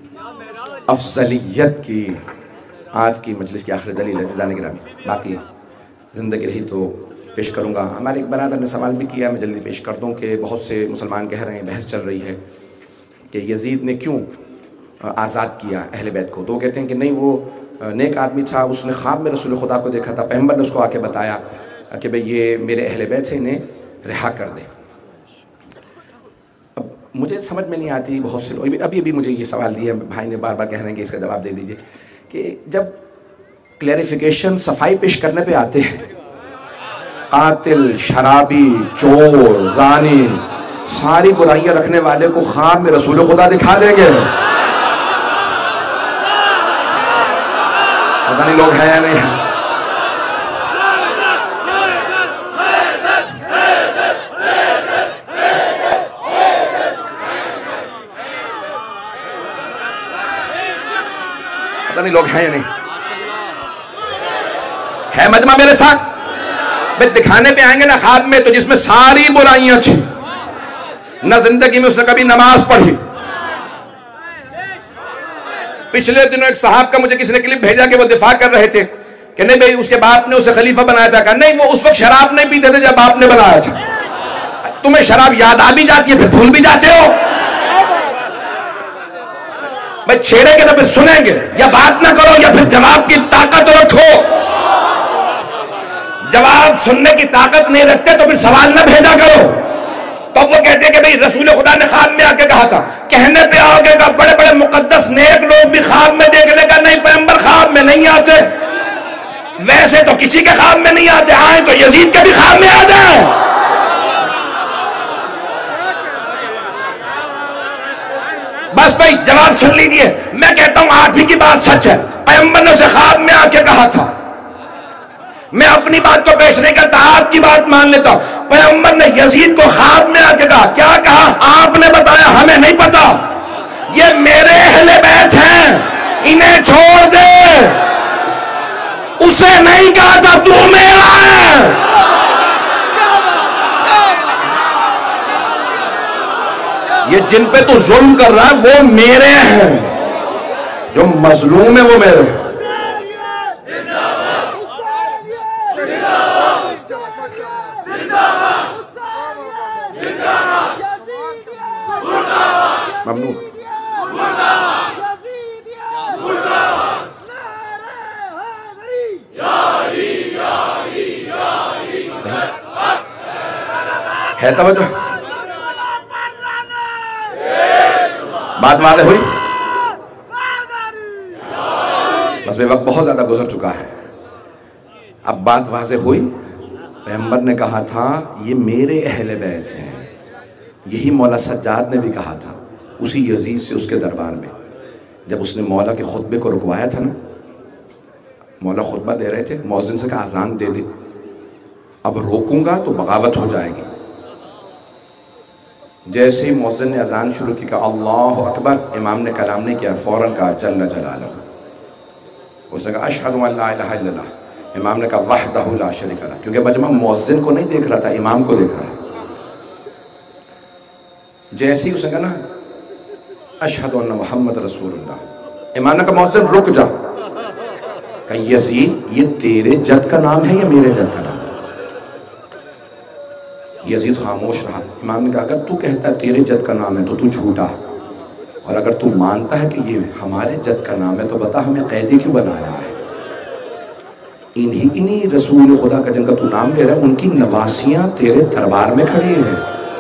افضلیت کی آج کی مجلس کی آخری دلیل ہے. عزیزان گرامی باقی زندگی رہی تو پیش کروں گا. ہمارے ایک برادر نے سوال بھی کیا, میں جلدی پیش کر دوں کہ بہت سے مسلمان کہہ رہے ہیں, بحث چل رہی ہے کہ یزید نے کیوں آزاد کیا اہل بیت کو. تو کہتے ہیں کہ نہیں وہ نیک آدمی تھا, اس نے خواب میں رسول خدا کو دیکھا تھا, پیغمبر نے اس کو آ کے بتایا کہ بھئی یہ میرے اہل بیت ہیں, انہیں رہا کر دے. اب مجھے سمجھ میں نہیں آتی, بہت سے لوگ ابھی مجھے یہ سوال دیا بھائی نے, بار بار کہہ رہے ہیں کہ اس کا جواب دے دیجئے کہ جب کلیریفیکیشن صفائی پیش کرنے پہ آتے ہیں قاتل, شرابی, چور, زانی, ساری برائیاں رکھنے والے کو خواب میں رسول خدا دکھا دیں گے. پتہ نہیں لوگ ہیں یا نہیں ہیں. پتہ نہیں لوگ ہیں یا نہیں ہے. مجمع میرے ساتھ بھئی دکھانے پہ آئیں گے نا خواب میں تو جس میں ساری برائیاں تھیں, نہ زندگی میں اس نے کبھی نماز پڑھی. پچھلے دنوں ایک صاحب کا مجھے کسی نے کلپ بھیجا کہ وہ دفاع کر رہے تھے کہ نہیں بھئی اس کے باپ نے اسے خلیفہ بنایا تھا. کہا نہیں وہ اس وقت شراب نہیں پیتے تھے جب باپ نے بنایا تھا. تمہیں شراب یاد آ بھی جاتی ہے پھر بھول بھی جاتے ہو. بھئی چھیڑیں گے تو پھر سنیں گے, یا بات نہ کرو یا پھر جواب کی طاقت رکھو. جواب سننے کی طاقت نہیں رکھتے تو پھر سوال نہ بھیجا کرو. تو وہ کہتے ہیں کہ بھئی رسول خدا نے خواب میں آ کے کہا تھا. کہنے پہ آؤ گے کہ بڑے بڑے مقدس نیک لوگ بھی خواب میں دیکھنے کا نہیں, پیغمبر خواب میں نہیں آتے. ویسے تو کسی کے خواب میں نہیں آتے, آئیں تو یزید کے بھی خواب میں آ جائیں. بس بھائی جواب سن لیجئے. میں کہتا ہوں آپ ہی کی بات سچ ہے, پیغمبر نے اسے خواب میں آ کے کہا تھا. میں اپنی بات کو پیش نہیں کرتا, آپ کی بات مان لیتا ہوں. پیغمبر نے یزید کو خواب میں آ کے کہا. کیا کہا آپ نے بتایا, ہمیں نہیں پتا. یہ میرے اہل بیت ہیں, انہیں چھوڑ دے. اسے نہیں کہا تھا تو میرا ہے. یہ جن پہ تو ظلم کر رہا ہے وہ میرے ہیں, جو مظلوم ہے وہ میرے ہیں. ممنون. ہے توجہ, بات واضح ہوئی. بس بے وقت بہت زیادہ گزر چکا ہے, اب بات واضح ہوئی. پیغمبر نے کہا تھا یہ میرے اہل بیت ہیں. یہی مولا سجاد نے بھی کہا تھا اسی یزید سے اس کے دربار میں, جب اس نے مولا کے خطبے کو رکوایا تھا نا. مولا خطبہ دے رہے تھے, مؤذن سے کہا اذان دے دے, اب روکوں گا تو بغاوت ہو جائے گی. جیسے ہی مؤذن نے اذان شروع کی, کہا اللہ اکبر, امام نے کلام نہیں کیا, فوراً کہا جل جلالہ. اس نے کہا اشہد ان لا الہ الا اللہ. امام نے کہا وحدہ لا شریک لہ, کیونکہ مجمع مؤذن کو نہیں دیکھ رہا تھا, امام کو دیکھ رہا ہے. جیسے ہی اس نے کہا نا اشہد ان محمد رسول اللہ, امام نے کہا مؤذن رک جا. کہ یزید یہ تیرے جد کا نام ہے یا میرے جد کا نام ہے؟ یزید خاموش رہا. امام نے کہا اگر تو کہتا ہے تیرے جد کا نام ہے تو جھوٹا, اور اگر تو مانتا ہے کہ یہ ہمارے جد کا نام ہے تو بتا ہمیں قیدی کیوں بنایا ہے؟ انہی رسول خدا کا جن کا تو نام لے رہا ہے ان کی نواسیاں تیرے دربار میں کھڑی ہیں.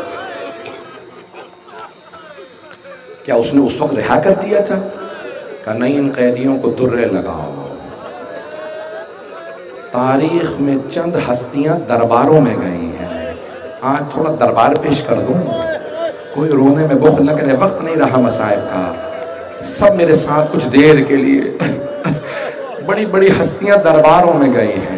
کیا اس نے اس وقت رہا کر دیا تھا؟ کہ نہیں, ان قیدیوں کو درے لگاؤ. تاریخ میں چند ہستیاں درباروں میں گئی ہیں. آج تھوڑا دربار پیش کر دوں, کوئی رونے میں بخل نہ کرے, وقت نہیں رہا مصائب کا. سب میرے ساتھ کچھ دیر کے لیے. بڑی بڑی ہستیاں درباروں میں گئی ہیں.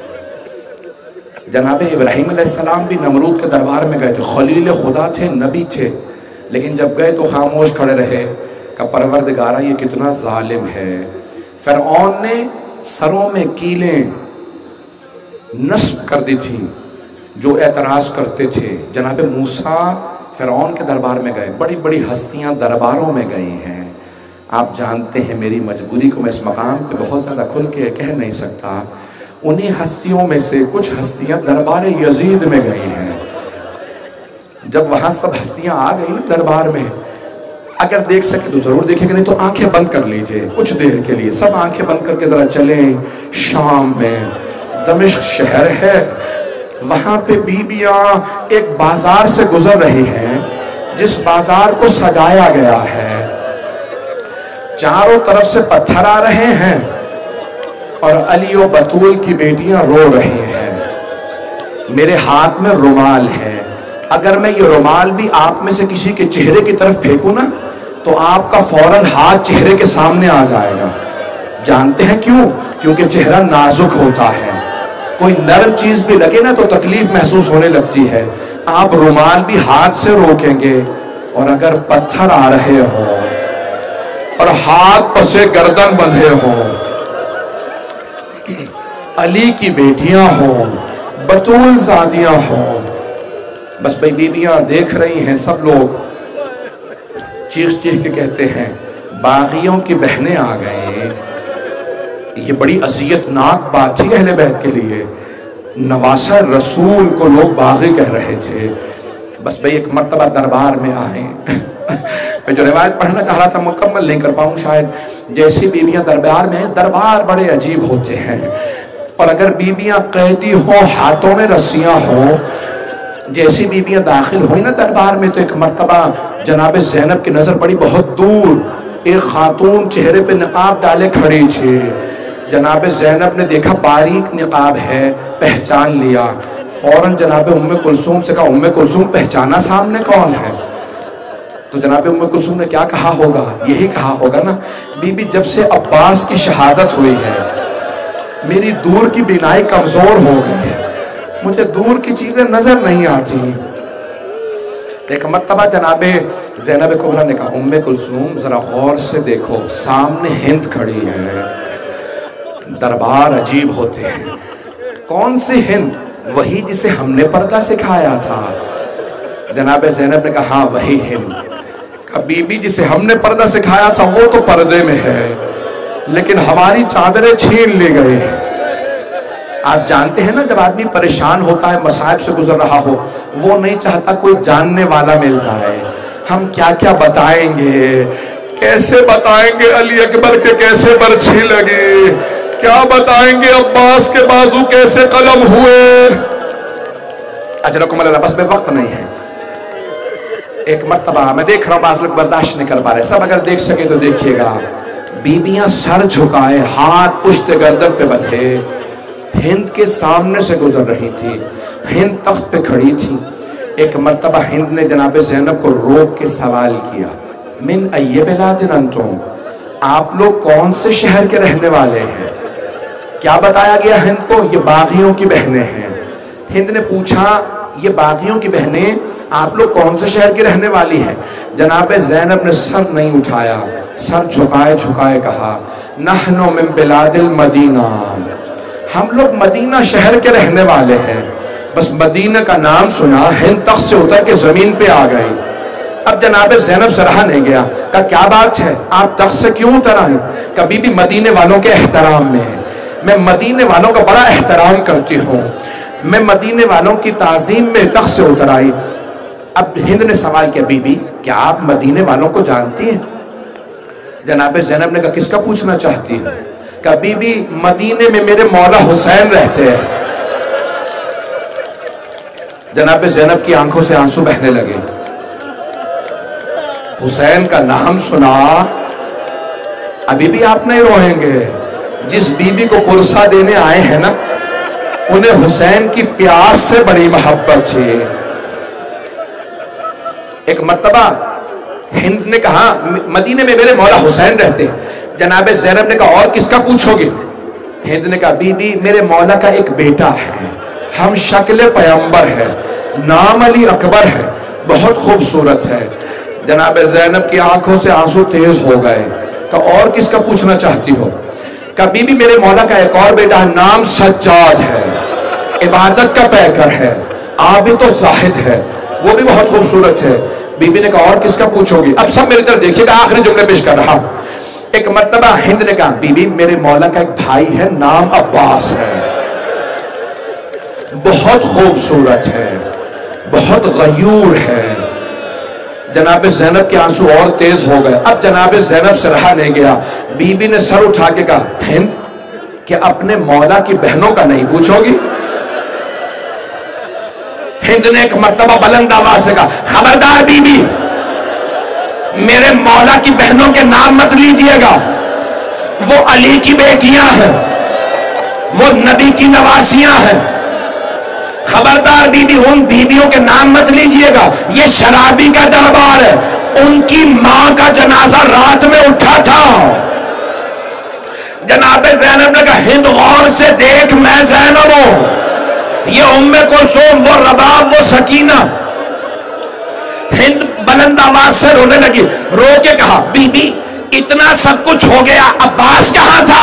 جناب ابراہیم علیہ السلام بھی نمرود کے دربار میں گئے تھے, خلیل خدا تھے, نبی تھے, لیکن جب گئے تو خاموش کھڑے رہے کہ پروردگارہ یہ کتنا ظالم ہے. فرعون نے سروں میں کیلیں نصب کر دی تھی جو اعتراض کرتے تھے. جناب موسیٰ فرعون کے دربار میں گئے. بڑی بڑی ہستیاں درباروں میں گئی ہیں. آپ جانتے ہیں میری مجبوری کو میں اس مقام پہ بہت زیادہ کھل کے کہہ نہیں سکتا. انہی ہستیوں میں سے کچھ ہستیاں دربار یزید میں گئی ہیں. جب وہاں سب ہستیاں آ گئی نا دربار میں, اگر دیکھ سکے تو ضرور دیکھیں گے, نہیں تو آنکھیں بند کر لیجئے کچھ دیر کے لیے. سب آنکھیں بند کر کے ذرا چلیں. شام میں دمشق شہر ہے, وہاں پہ بیبیاں ایک بازار سے گزر رہی ہیں جس بازار کو سجایا گیا ہے. چاروں طرف سے پتھر آ رہے ہیں اور علی و بطول کی بیٹیاں رو رہی ہیں. میرے ہاتھ میں رومال ہے. اگر میں یہ رومال بھی آپ میں سے کسی کے چہرے کی طرف پھینکوں نا تو آپ کا فوراً ہاتھ چہرے کے سامنے آ جائے گا. جانتے ہیں کیوں؟ کیونکہ چہرہ نازک ہوتا ہے. کوئی نرم چیز بھی لگے نا تو تکلیف محسوس ہونے لگتی ہے. آپ رومال بھی ہاتھ سے روکیں گے, اور اگر پتھر آ رہے ہوں اور ہاتھ پر سے گردن بندھے ہوں, علی کی بیٹیاں ہوں, بطول زادیاں ہوں, بس بھئی بیبیاں دیکھ رہی ہیں, سب لوگ چیخ چیخ کے کہتے ہیں باغیوں کی بہنیں آ گئیں. یہ بڑی اذیت ناک بات تھی اہل بیت کے لیے. نواسہ رسول کو لوگ باغی کہہ رہے تھے. بس بھئی ایک مرتبہ دربار میں آئیں. میں جو روایت پڑھنا چاہ رہا تھا مکمل نہیں کر پاؤں شاید. جیسی بیبیاں دربار میں ہیں, دربار بڑے عجیب ہوتے ہیں, اور اگر بیبیاں قیدی ہوں, ہاتھوں میں رسیاں ہوں, جیسی بیبیاں داخل ہوئی نا دربار میں تو ایک مرتبہ جناب زینب کی نظر پڑی بہت دور. ایک خاتون چہرے پہ نقاب ڈالے کھڑی تھی. جناب زینب نے دیکھا باریک نقاب ہے, پہچان لیا. فوراً جناب ام کلثوم سے کہا ام کلثوم پہچانا سامنے کون ہے؟ تو جناب ام کلثوم نے کیا کہا ہوگا؟ یہی کہا ہوگا نا, بی بی جب سے عباس کی شہادت ہوئی ہے میری دور کی بینائی کمزور ہو گئی ہے, مجھے دور کی چیزیں نظر نہیں آتی. ایک مرتبہ جناب زینب کبریٰ نے کہا ام کلثوم ذرا غور سے دیکھو, سامنے ہند کھڑی ہے. دربار عجیب ہوتے ہیں. کون سی ہند؟ وہی جسے ہم نے پردہ سکھایا تھا. جناب زینب نے کہا ہاں وہی ہند. کہا بی بی جسے ہم نے پردہ سکھایا تھا وہ تو پردے میں ہے, لیکن ہماری چادریں چھین لی گئی. آپ جانتے ہیں نا جب آدمی پریشان ہوتا ہے, مصائب سے گزر رہا ہو, وہ نہیں چاہتا کوئی جاننے والا مل جائے. ہم کیا کیا بتائیں گے, کیسے بتائیں گے علی اکبر کے کیسے برچھی لگی, کیا بتائیں گے عباس کے بازو کیسے قلم ہوئے. اجرکم اللہ, بس میں وقت نہیں ہے. ایک مرتبہ میں دیکھ رہا ہوں بعض لوگ برداشت نہیں کر پا رہے, سب اگر دیکھ سکے تو دیکھیے گا. بیبیاں سر جھکائے, ہاتھ پشت گردن پہ بندھے, ہند کے سامنے سے گزر رہی تھی. ہند تخت پہ کھڑی تھی. ایک مرتبہ ہند نے جناب زینب کو روک کے سوال کیا من ای بلاد انتم, آپ لوگ کون سے شہر کے رہنے والے ہیں؟ کیا بتایا گیا ہند کو؟ یہ باغیوں کی بہنیں ہیں. ہند نے پوچھا یہ باغیوں کی بہنیں آپ لوگ کون سے شہر کی رہنے والی ہیں؟ جناب زینب نے سر نہیں اٹھایا, سر جھکائے جھکائے کہا نحن من بلاد المدینہ, ہم لوگ مدینہ شہر کے رہنے والے ہیں. بس مدینہ کا نام سنا ہند تخت سے اتر کے زمین پہ آ گئی. اب جناب زینب سے رہا نہیں گیا, کہا کیا بات ہے, آپ تخت سے کیوں اتر آئیں؟ کبھی بھی مدینے والوں کے احترام میں, میں مدینے والوں کا بڑا احترام کرتی ہوں, میں مدینے والوں کی تعظیم میں تخت سے اتر آئی. اب ہند نے سوال کیا بی بی کیا آپ مدینے والوں کو جانتی ہیں؟ جناب زینب نے کہا کس کا پوچھنا چاہتی ہے؟ کہا بی بی مدینے میں میرے مولا حسین رہتے ہیں. جناب زینب کی آنکھوں سے آنسو بہنے لگے. حسین کا نام سنا, ابھی بھی آپ نہیں روئیں گے. جس بی بی کو پرسہ دینے آئے ہیں نا, انہیں حسین کی پیاس سے بڑی محبت تھی۔ ایک مرتبہ ہند نے کہا مدینے میں میرے مولا حسین رہتے ہیں۔ جناب زینب نے کہا اور کس کا پوچھو گے؟ ہند نے کہا بی بی میرے مولا کا ایک بیٹا ہے، ہم شکل پیغمبر ہے، نام علی اکبر ہے، بہت خوبصورت ہے۔ جناب زینب کی آنکھوں سے آنسو تیز ہو گئے۔ کہا اور کس کا پوچھنا چاہتی ہو؟ کہا بی بی میرے مولا کا ایک اور بیٹا ہے، نام سجاد ہے، عبادت کا پیکر ہے، عابد و زاہد ہے، وہ بھی بہت خوبصورت ہے۔ بی بی نے کہا اور کس کا پوچھو گی؟ اب سب میری طرف دیکھیے گا، آخری جملے پیش کر رہا ہوں۔ ایک مرتبہ ہند نے کہا بی بی میرے مولا کا ایک بھائی ہے، نام عباس ہے، بہت خوبصورت ہے، بہت غیور ہے۔ جناب زینب کے آنسو اور تیز ہو گئے۔ اب جناب زینب سے رہا نہیں گیا، بی بی نے سر اٹھا کے کہا ہند کہ اپنے مولا کی بہنوں کا نہیں پوچھو گی؟ ہند نے ایک مرتبہ بلند آواز سے کہا خبردار بی بی، میرے مولا کی بہنوں کے نام مت لیجئے گا، وہ علی کی بیٹیاں ہیں، وہ نبی کی نواسیاں ہیں۔ خبردار بی بی، ان بیویوں کے نام مت لیجئے گا، یہ شرابی کا دربار ہے۔ ان کی ماں کا جنازہ رات میں اٹھا تھا۔ جناب زینب نے کہا ہند غور سے دیکھ، میں زینب ہوں، یہ ام کلثوم، وہ رباب، وہ سکینہ۔ ہند بلند آواز سے رونے لگی، رو کے کہا بی بی اتنا سب کچھ ہو گیا، عباس کہاں تھا؟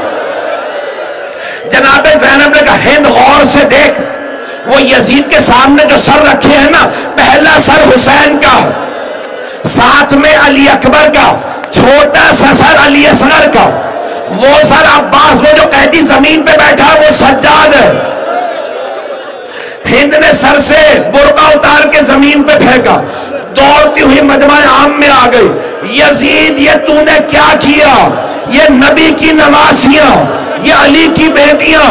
جناب زینب نے کہا ہند غور سے دیکھ، وہ یزید کے سامنے جو سر رکھے ہیں نا، پہلا سر حسین کا، ساتھ میں علی اکبر کا، چھوٹا سا سر علی اصغر کا، وہ سر عباس، وہ جو قیدی زمین پہ بیٹھا وہ سجاد ہے۔ ہند نے سر سے برقع اتار کے زمین پہ پھینکا، دوڑتی ہوئی مجمع عام میں آ گئی، یزید یہ تو نے کیا کیا؟ یہ نبی کی نواسیاں، یہ علی کی بیٹیاں۔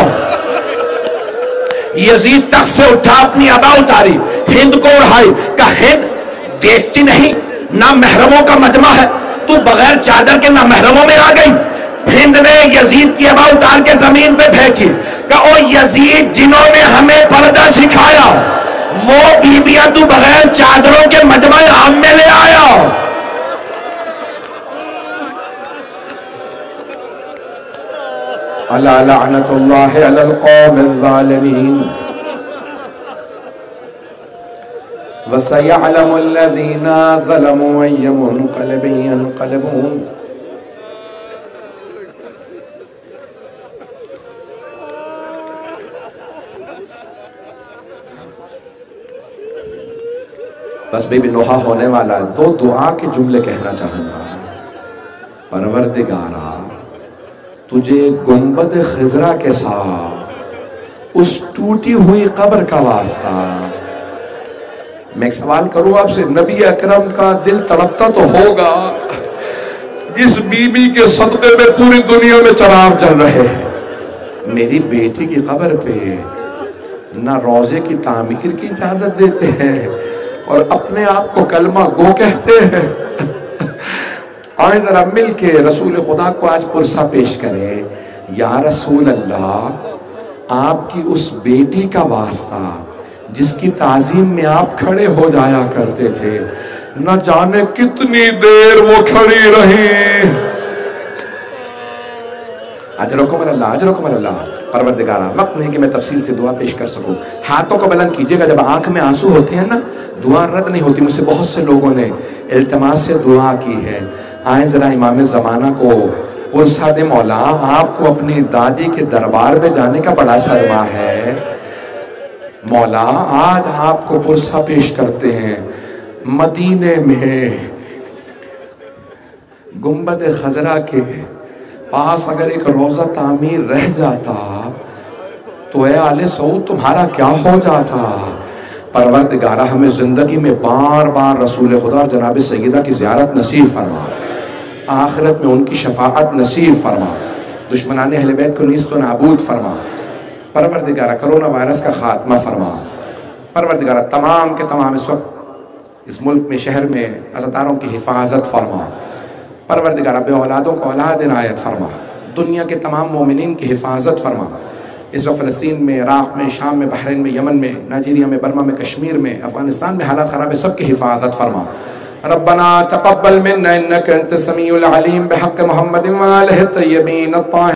یزید تخت سے اٹھا، اپنی عبا اتاری، ہند کو اڑائی، کہا ہند دیکھتی نہیں نہ محرموں کا مجمع ہے، تو بغیر چادر کے نہ محرموں میں آ گئی۔ ہند نے یزید کی عبا اتار کے زمین پہ پھینکی، کہا او یزید جنہوں نے ہمیں پردہ سکھایا، وہ بیبیاں تو بغیر چادروں کے مجمع عام میں لے آیا۔ الا لعنت اللہ علی القوم الظالمین وسيعلم الذين ظلموا أي منقلب ينقلبون۔ بس بی بی نوحہ ہونے والا ہے، دو دعا کے جملے کہنا چاہوں گا۔ پروردگارا تجھے گنبد خضرا کے ساتھ اس ٹوٹی ہوئی قبر کا واسطہ، میں ایک سوال کروں آپ سے، نبی اکرم کا دل تڑپتا تو ہوگا جس بی بی کے صدقے میں پوری دنیا میں چراغ جل رہے ہیں، میری بیٹی کی قبر پہ نہ روضے کی تعمیر کی اجازت دیتے ہیں اور اپنے آپ کو کلمہ گو کہتے ہیں۔ آئیں ذرا مل کے رسول خدا کو آج پرسہ پیش کریں، یا رسول اللہ آپ کی اس بیٹی کا واسطہ جس کی تعظیم میں آپ کھڑے ہو جایا کرتے تھے، نہ جانے کتنی دیر وہ کھڑی رہی۔ اجرکم اللہ، اجرکم اللہ۔ پروردگارہ وقت نہیں کہ میں تفصیل سے دعا پیش کر سکوں، ہاتھوں کو بلند کیجئے گا، جب آنکھ میں آنسو ہوتے ہیں نا دعا رد نہیں ہوتی۔ مجھ سے بہت سے لوگوں نے التماس سے دعا کی ہے۔ آئیں ذرا امام زمانہ کو پرسہ دے، مولا آپ کو اپنی دادی کے دربار میں جانے کا بڑا صدمہ ہے، مولا آج آپ کو پرسہ پیش کرتے ہیں، مدینے میں گنبد خضرا کے پاس اگر ایک روضہ تعمیر رہ جاتا تو اے آل سعود تمہارا کیا ہو جاتا۔ پروردگارہ ہمیں زندگی میں بار بار رسول خدا اور جناب سیدہ کی زیارت نصیب فرما، آخرت میں ان کی شفاعت نصیب فرما، دشمنان اہل بیت کو نیست و نابود فرما۔ پروردگارہ کرونا وائرس کا خاتمہ فرما۔ پروردگارہ تمام کے تمام اس وقت اس ملک میں شہر میں عزاداروں کی حفاظت فرما۔ پروردگارہ بے اولادوں کو اولاد عنایت فرما، دنیا کے تمام مومنین کی حفاظت فرما۔ اس وقت فلسطین میں، عراق میں، شام میں، بحرین میں، یمن میں، نائجیریا میں، برما میں، کشمیر میں، افغانستان میں حالات خراب ہے، سب کی حفاظت فرما. ربنا تقبل منا انك انت السميع العليم بحق محمد وآله الطيبين الطاهرين.